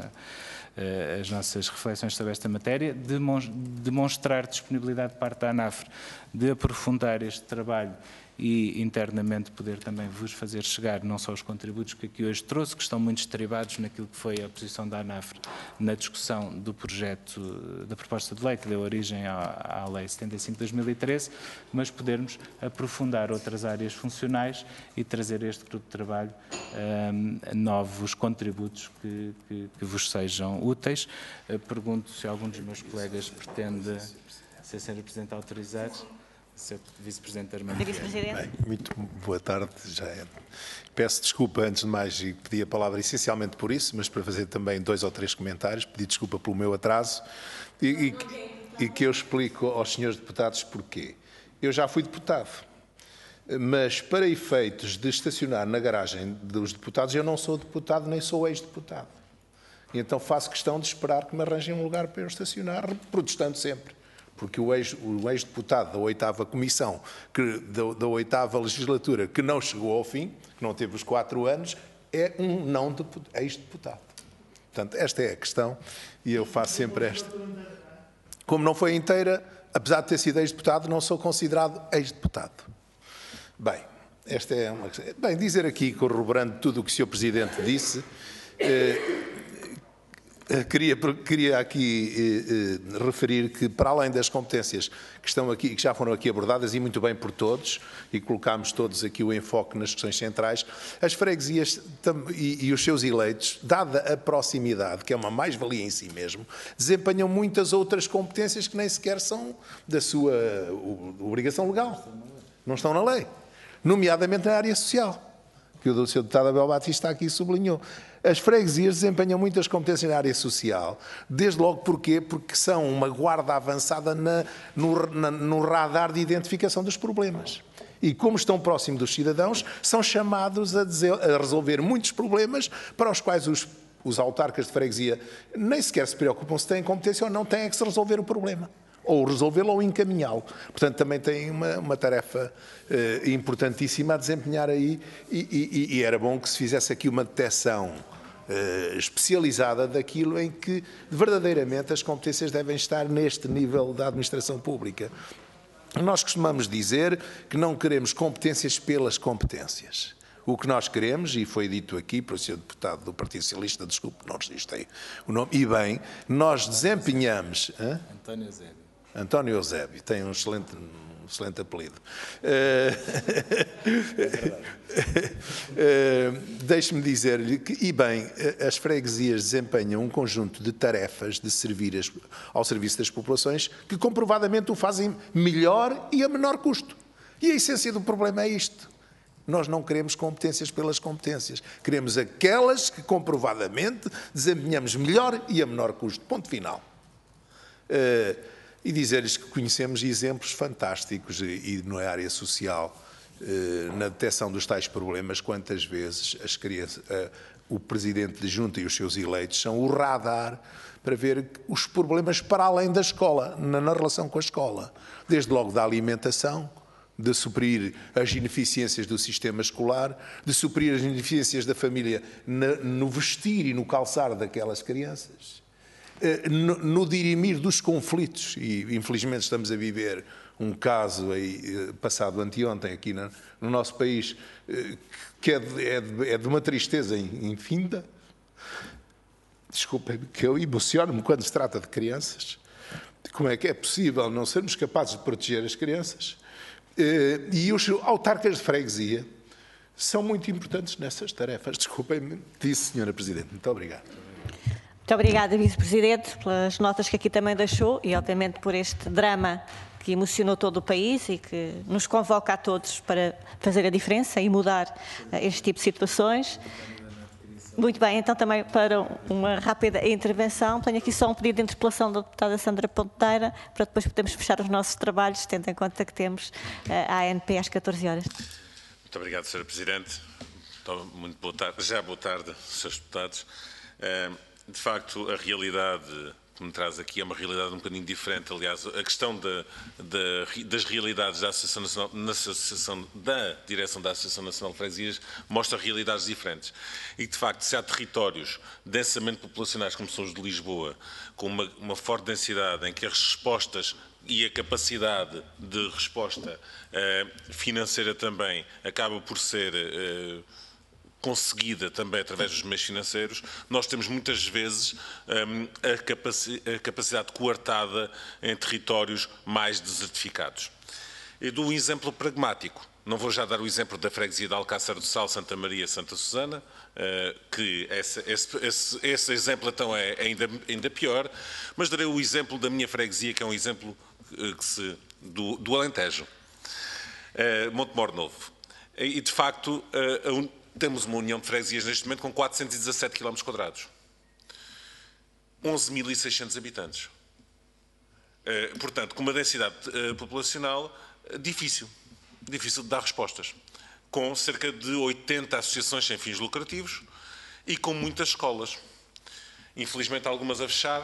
as nossas reflexões sobre esta matéria, demonstrar disponibilidade de parte da ANAFRE de aprofundar este trabalho e internamente poder também vos fazer chegar não só os contributos que aqui hoje trouxe, que estão muito estribados naquilo que foi a posição da ANAFRE na discussão do projeto, da proposta de lei que deu origem à Lei 75 de 2013, mas podermos aprofundar outras áreas funcionais e trazer a este grupo de trabalho novos contributos que vos sejam úteis. Pergunto se algum dos meus colegas pretende, se a Sra. Presidente autorizar. Sr. Vice-Presidente Armando. Vice-Presidente. Muito boa tarde. Peço desculpa, antes de mais, e pedi a palavra essencialmente por isso, mas para fazer também 2 ou 3 comentários. Pedi desculpa pelo meu atraso e que eu explico aos senhores deputados porquê. Eu já fui deputado, mas para efeitos de estacionar na garagem dos deputados, eu não sou deputado nem sou ex-deputado. E então faço questão de esperar que me arranjem um lugar para eu estacionar, protestando sempre. Porque o ex-deputado da 8ª Comissão, da 8ª Legislatura, que não chegou ao fim, que não teve os 4 anos, é um não ex-deputado. Portanto, esta é a questão e eu faço sempre esta. Como não foi inteira, apesar de ter sido ex-deputado, não sou considerado ex-deputado. Bem, esta é uma questão. Bem, dizer aqui, corroborando tudo o que o Sr. Presidente disse, queria aqui referir que, para além das competências que estão aqui, que já foram aqui abordadas e muito bem por todos, e colocámos todos aqui o enfoque nas questões centrais, as freguesias e os seus eleitos, dada a proximidade, que é uma mais-valia em si mesmo, desempenham muitas outras competências que nem sequer são da sua obrigação legal. Não estão na lei. Nomeadamente na área social, que o Sr. Deputado Abel Batista aqui sublinhou. As freguesias desempenham muitas competências na área social, desde logo porque são uma guarda avançada no radar de identificação dos problemas. E como estão próximos dos cidadãos, são chamados a resolver muitos problemas para os quais os autarcas de freguesia nem sequer se preocupam se têm competência ou não, têm que se resolver o problema. Ou resolvê-lo ou encaminhá-lo. Portanto, também tem uma tarefa importantíssima a desempenhar aí e era bom que se fizesse aqui uma detecção especializada daquilo em que verdadeiramente as competências devem estar neste nível da administração pública. Nós costumamos dizer que não queremos competências pelas competências. O que nós queremos, e foi dito aqui pelo Sr. Deputado do Partido Socialista, desculpe, não registrei o nome, e bem, nós desempenhamos... António Eusébio. António Eusébio, tem um excelente apelido. Deixe-me dizer-lhe que, e bem, as freguesias desempenham um conjunto de tarefas de servir ao serviço das populações que comprovadamente o fazem melhor e a menor custo. E a essência do problema é isto. Nós não queremos competências pelas competências. Queremos aquelas que comprovadamente desempenhamos melhor e a menor custo. Ponto final. e dizer-lhes que conhecemos exemplos fantásticos e na área social, na detecção dos tais problemas, quantas vezes o Presidente de Junta e os seus eleitos são o radar para ver os problemas para além da escola, na relação com a escola. Desde logo da alimentação, de suprir as ineficiências do sistema escolar, de suprir as ineficiências da família no vestir e no calçar daquelas crianças, no dirimir dos conflitos, e infelizmente estamos a viver um caso aí, passado anteontem aqui no nosso país, que é de uma tristeza infinda. Desculpem-me que eu emociono-me quando se trata de crianças. Como é que é possível não sermos capazes de proteger as crianças? E os autarcas de freguesia são muito importantes nessas tarefas. Desculpem-me, disse, Sra. Presidente. Muito obrigado. Muito obrigada, Vice-Presidente, pelas notas que aqui também deixou e, obviamente, por este drama que emocionou todo o país e que nos convoca a todos para fazer a diferença e mudar este tipo de situações. Muito bem, então também para uma rápida intervenção, tenho aqui só um pedido de interpelação da deputada Sandra Ponteira, para depois podermos fechar os nossos trabalhos, tendo em conta que temos a ANP às 14 horas. Muito obrigado, Sra. Presidente. Muito boa tarde. Já boa tarde, Srs. Deputados. De facto, a realidade que me traz aqui é uma realidade um bocadinho diferente. Aliás, a questão das realidades da da direção da Associação Nacional de Freguesias mostra realidades diferentes. E, de facto, se há territórios densamente populacionais, como são os de Lisboa, com uma forte densidade em que as respostas e a capacidade de resposta financeira também acaba por ser conseguida também através dos meios financeiros, nós temos muitas vezes a capacidade coartada em territórios mais desertificados. Eu dou um exemplo pragmático. Não vou já dar o exemplo da freguesia de Alcácer do Sal, Santa Maria, Santa Susana, que esse exemplo então é ainda pior, mas darei o exemplo da minha freguesia, que é um exemplo do Alentejo, Montemor Novo. E, de facto, temos uma união de freguesias neste momento com 417 km², 11.600 habitantes. Portanto, com uma densidade populacional difícil de dar respostas, com cerca de 80 associações sem fins lucrativos e com muitas escolas. Infelizmente algumas a fechar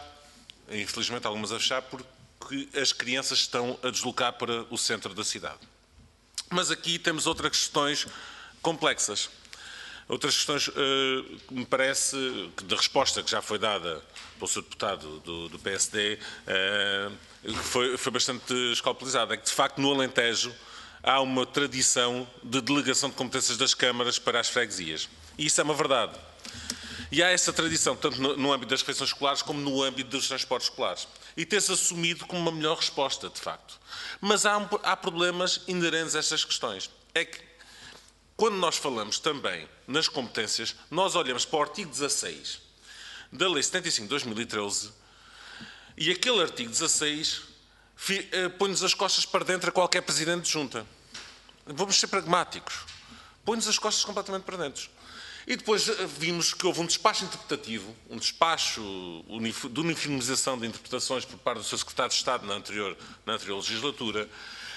porque as crianças estão a deslocar para o centro da cidade. Mas aqui temos outras questões complexas. Outras questões que me parece que de resposta que já foi dada pelo Sr. Deputado do PSD foi bastante escalpelizada. É que, de facto, no Alentejo há uma tradição de delegação de competências das câmaras para as freguesias. E isso é uma verdade. E há essa tradição, tanto no âmbito das refeições escolares como no âmbito dos transportes escolares. E tem-se assumido como uma melhor resposta, de facto. Mas há problemas inerentes a estas questões. É que, quando nós falamos também nas competências, nós olhamos para o artigo 16 da Lei 75 de 2013 e aquele artigo 16 põe-nos as costas para dentro a qualquer Presidente de Junta. Vamos ser pragmáticos. Põe-nos as costas completamente para dentro. E depois vimos que houve um despacho interpretativo, um despacho de uniformização de interpretações por parte do Sr. Secretário de Estado na anterior legislatura,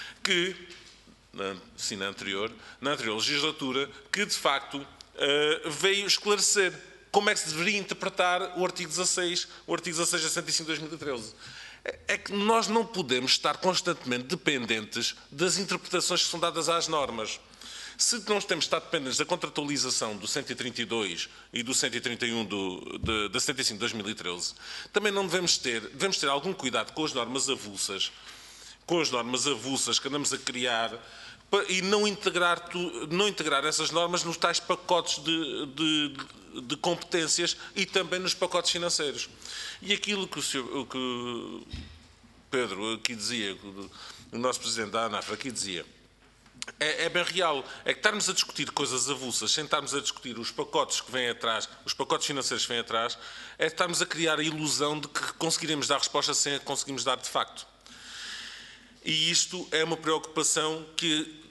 na anterior legislatura, que de facto veio esclarecer como é que se deveria interpretar o artigo 16 da 105 de 2013. É que nós não podemos estar constantemente dependentes das interpretações que são dadas às normas. Se nós temos de estar dependentes da contratualização do 132 e do 131 da 75 de 2013, também não devemos ter algum cuidado com as normas avulsas, que andamos a criar, e não integrar essas normas nos tais pacotes de competências e também nos pacotes financeiros. E aquilo que o Pedro aqui dizia, o nosso Presidente da ANAF aqui dizia, é bem real. É que estarmos a discutir coisas avulsas sem estarmos a discutir os pacotes que vêm atrás, os pacotes financeiros que vêm atrás, é estarmos a criar a ilusão de que conseguiremos dar resposta sem a conseguirmos dar de facto. E isto é uma preocupação que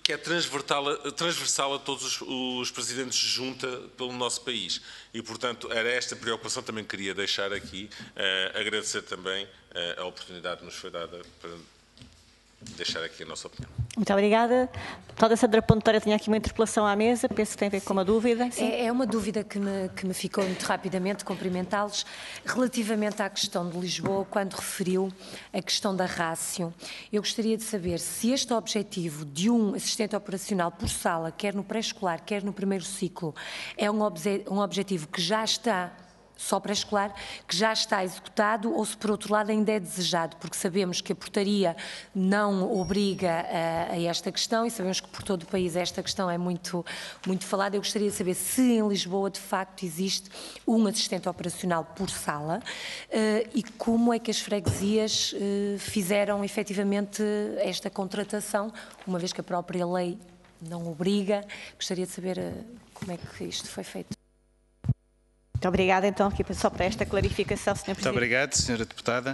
que é transversal a todos os presidentes de junta pelo nosso país. E, portanto, era esta preocupação que também queria deixar aqui, agradecer também a oportunidade que nos foi dada para deixar aqui a nossa opinião. Muito obrigada. Deputada Sandra Ponteira tinha aqui uma interpelação à mesa, penso que tem a ver com uma dúvida. É uma dúvida que me ficou muito rapidamente, cumprimentá-los, relativamente à questão de Lisboa, quando referiu a questão da rácio. Eu gostaria de saber se este objetivo de um assistente operacional por sala, quer no pré-escolar, quer no primeiro ciclo, é um objetivo que já está, só pré-escolar, que já está executado ou se, por outro lado, ainda é desejado, porque sabemos que a portaria não obriga a esta questão e sabemos que por todo o país esta questão é muito falada. Eu gostaria de saber se em Lisboa, de facto, existe um assistente operacional por sala e como é que as freguesias fizeram, efetivamente, esta contratação, uma vez que a própria lei não obriga. Gostaria de saber como é que isto foi feito. Muito obrigada, então, aqui só para esta clarificação, Sr. Presidente. Muito obrigado, Sra. Deputada.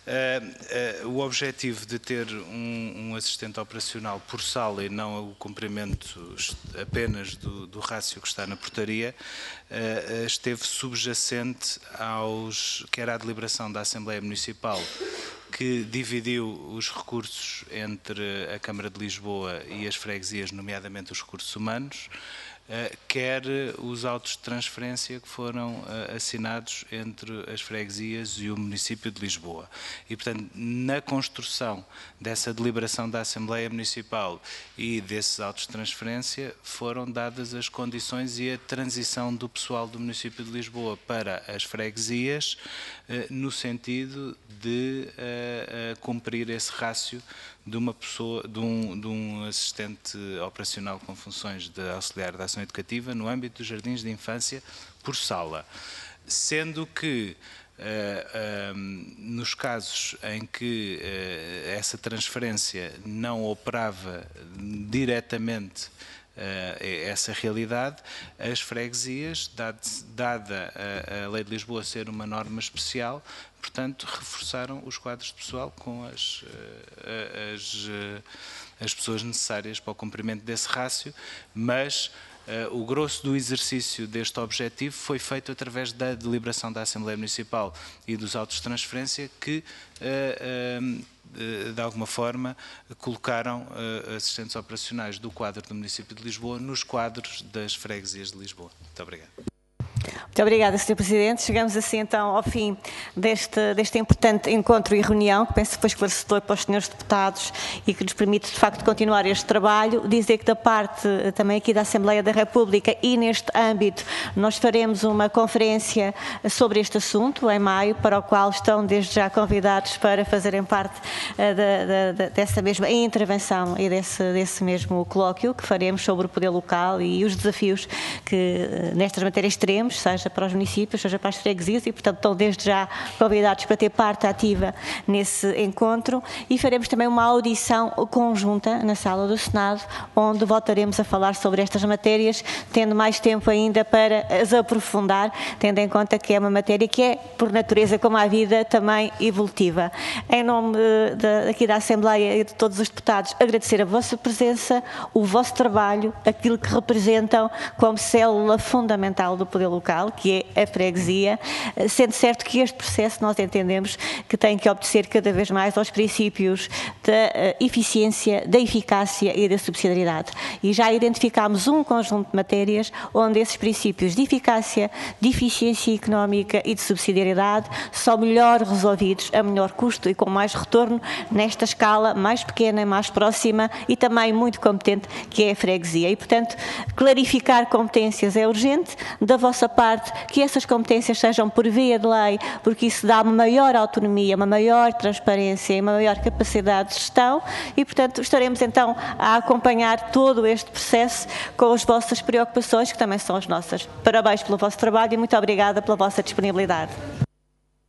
O objetivo de ter um assistente operacional por sala e não o cumprimento apenas do rácio que está na portaria, esteve subjacente quer à deliberação da Assembleia Municipal, que dividiu os recursos entre a Câmara de Lisboa e as freguesias, nomeadamente os recursos humanos, quer os autos de transferência que foram assinados entre as freguesias e o município de Lisboa. E, portanto, na construção dessa deliberação da Assembleia Municipal e desses autos de transferência, foram dadas as condições e a transição do pessoal do município de Lisboa para as freguesias, no sentido de cumprir esse rácio de uma pessoa, de um assistente operacional com funções de auxiliar de ação educativa no âmbito dos jardins de infância por sala. Sendo que, nos casos em que essa transferência não operava diretamente essa realidade, as freguesias, dada a Lei de Lisboa ser uma norma especial, portanto, reforçaram os quadros de pessoal com as pessoas necessárias para o cumprimento desse rácio, mas o grosso do exercício deste objetivo foi feito através da deliberação da Assembleia Municipal e dos autos de transferência que, de alguma forma, colocaram assistentes operacionais do quadro do município de Lisboa nos quadros das freguesias de Lisboa. Muito obrigado. Muito obrigada, Sr. Presidente. Chegamos assim então ao fim deste importante encontro e reunião, que penso que foi esclarecedor para os senhores deputados e que nos permite de facto continuar este trabalho. Dizer que da parte também aqui da Assembleia da República e neste âmbito nós faremos uma conferência sobre este assunto em maio, para o qual estão desde já convidados para fazerem parte dessa mesma intervenção e desse mesmo colóquio que faremos sobre o poder local e os desafios que nestas matérias teremos, seja para os municípios, seja para as freguesias, e portanto estão desde já convidados para ter parte ativa nesse encontro, e faremos também uma audição conjunta na sala do Senado, onde voltaremos a falar sobre estas matérias, tendo mais tempo ainda para as aprofundar, tendo em conta que é uma matéria que é, por natureza, como a vida, também evolutiva. Em nome aqui da Assembleia e de todos os deputados, agradecer a vossa presença, o vosso trabalho, aquilo que representam como célula fundamental do poder local, que é a freguesia, sendo certo que este processo nós entendemos que tem que obedecer cada vez mais aos princípios da eficiência, da eficácia e da subsidiariedade. E já identificámos um conjunto de matérias onde esses princípios de eficácia, de eficiência económica e de subsidiariedade são melhor resolvidos a menor custo e com mais retorno nesta escala mais pequena e mais próxima e também muito competente, que é a freguesia. E, portanto, clarificar competências é urgente, da vossa parte, que essas competências sejam por via de lei, porque isso dá uma maior autonomia, uma maior transparência e uma maior capacidade de gestão e, portanto, estaremos então a acompanhar todo este processo com as vossas preocupações, que também são as nossas. Parabéns pelo vosso trabalho e muito obrigada pela vossa disponibilidade.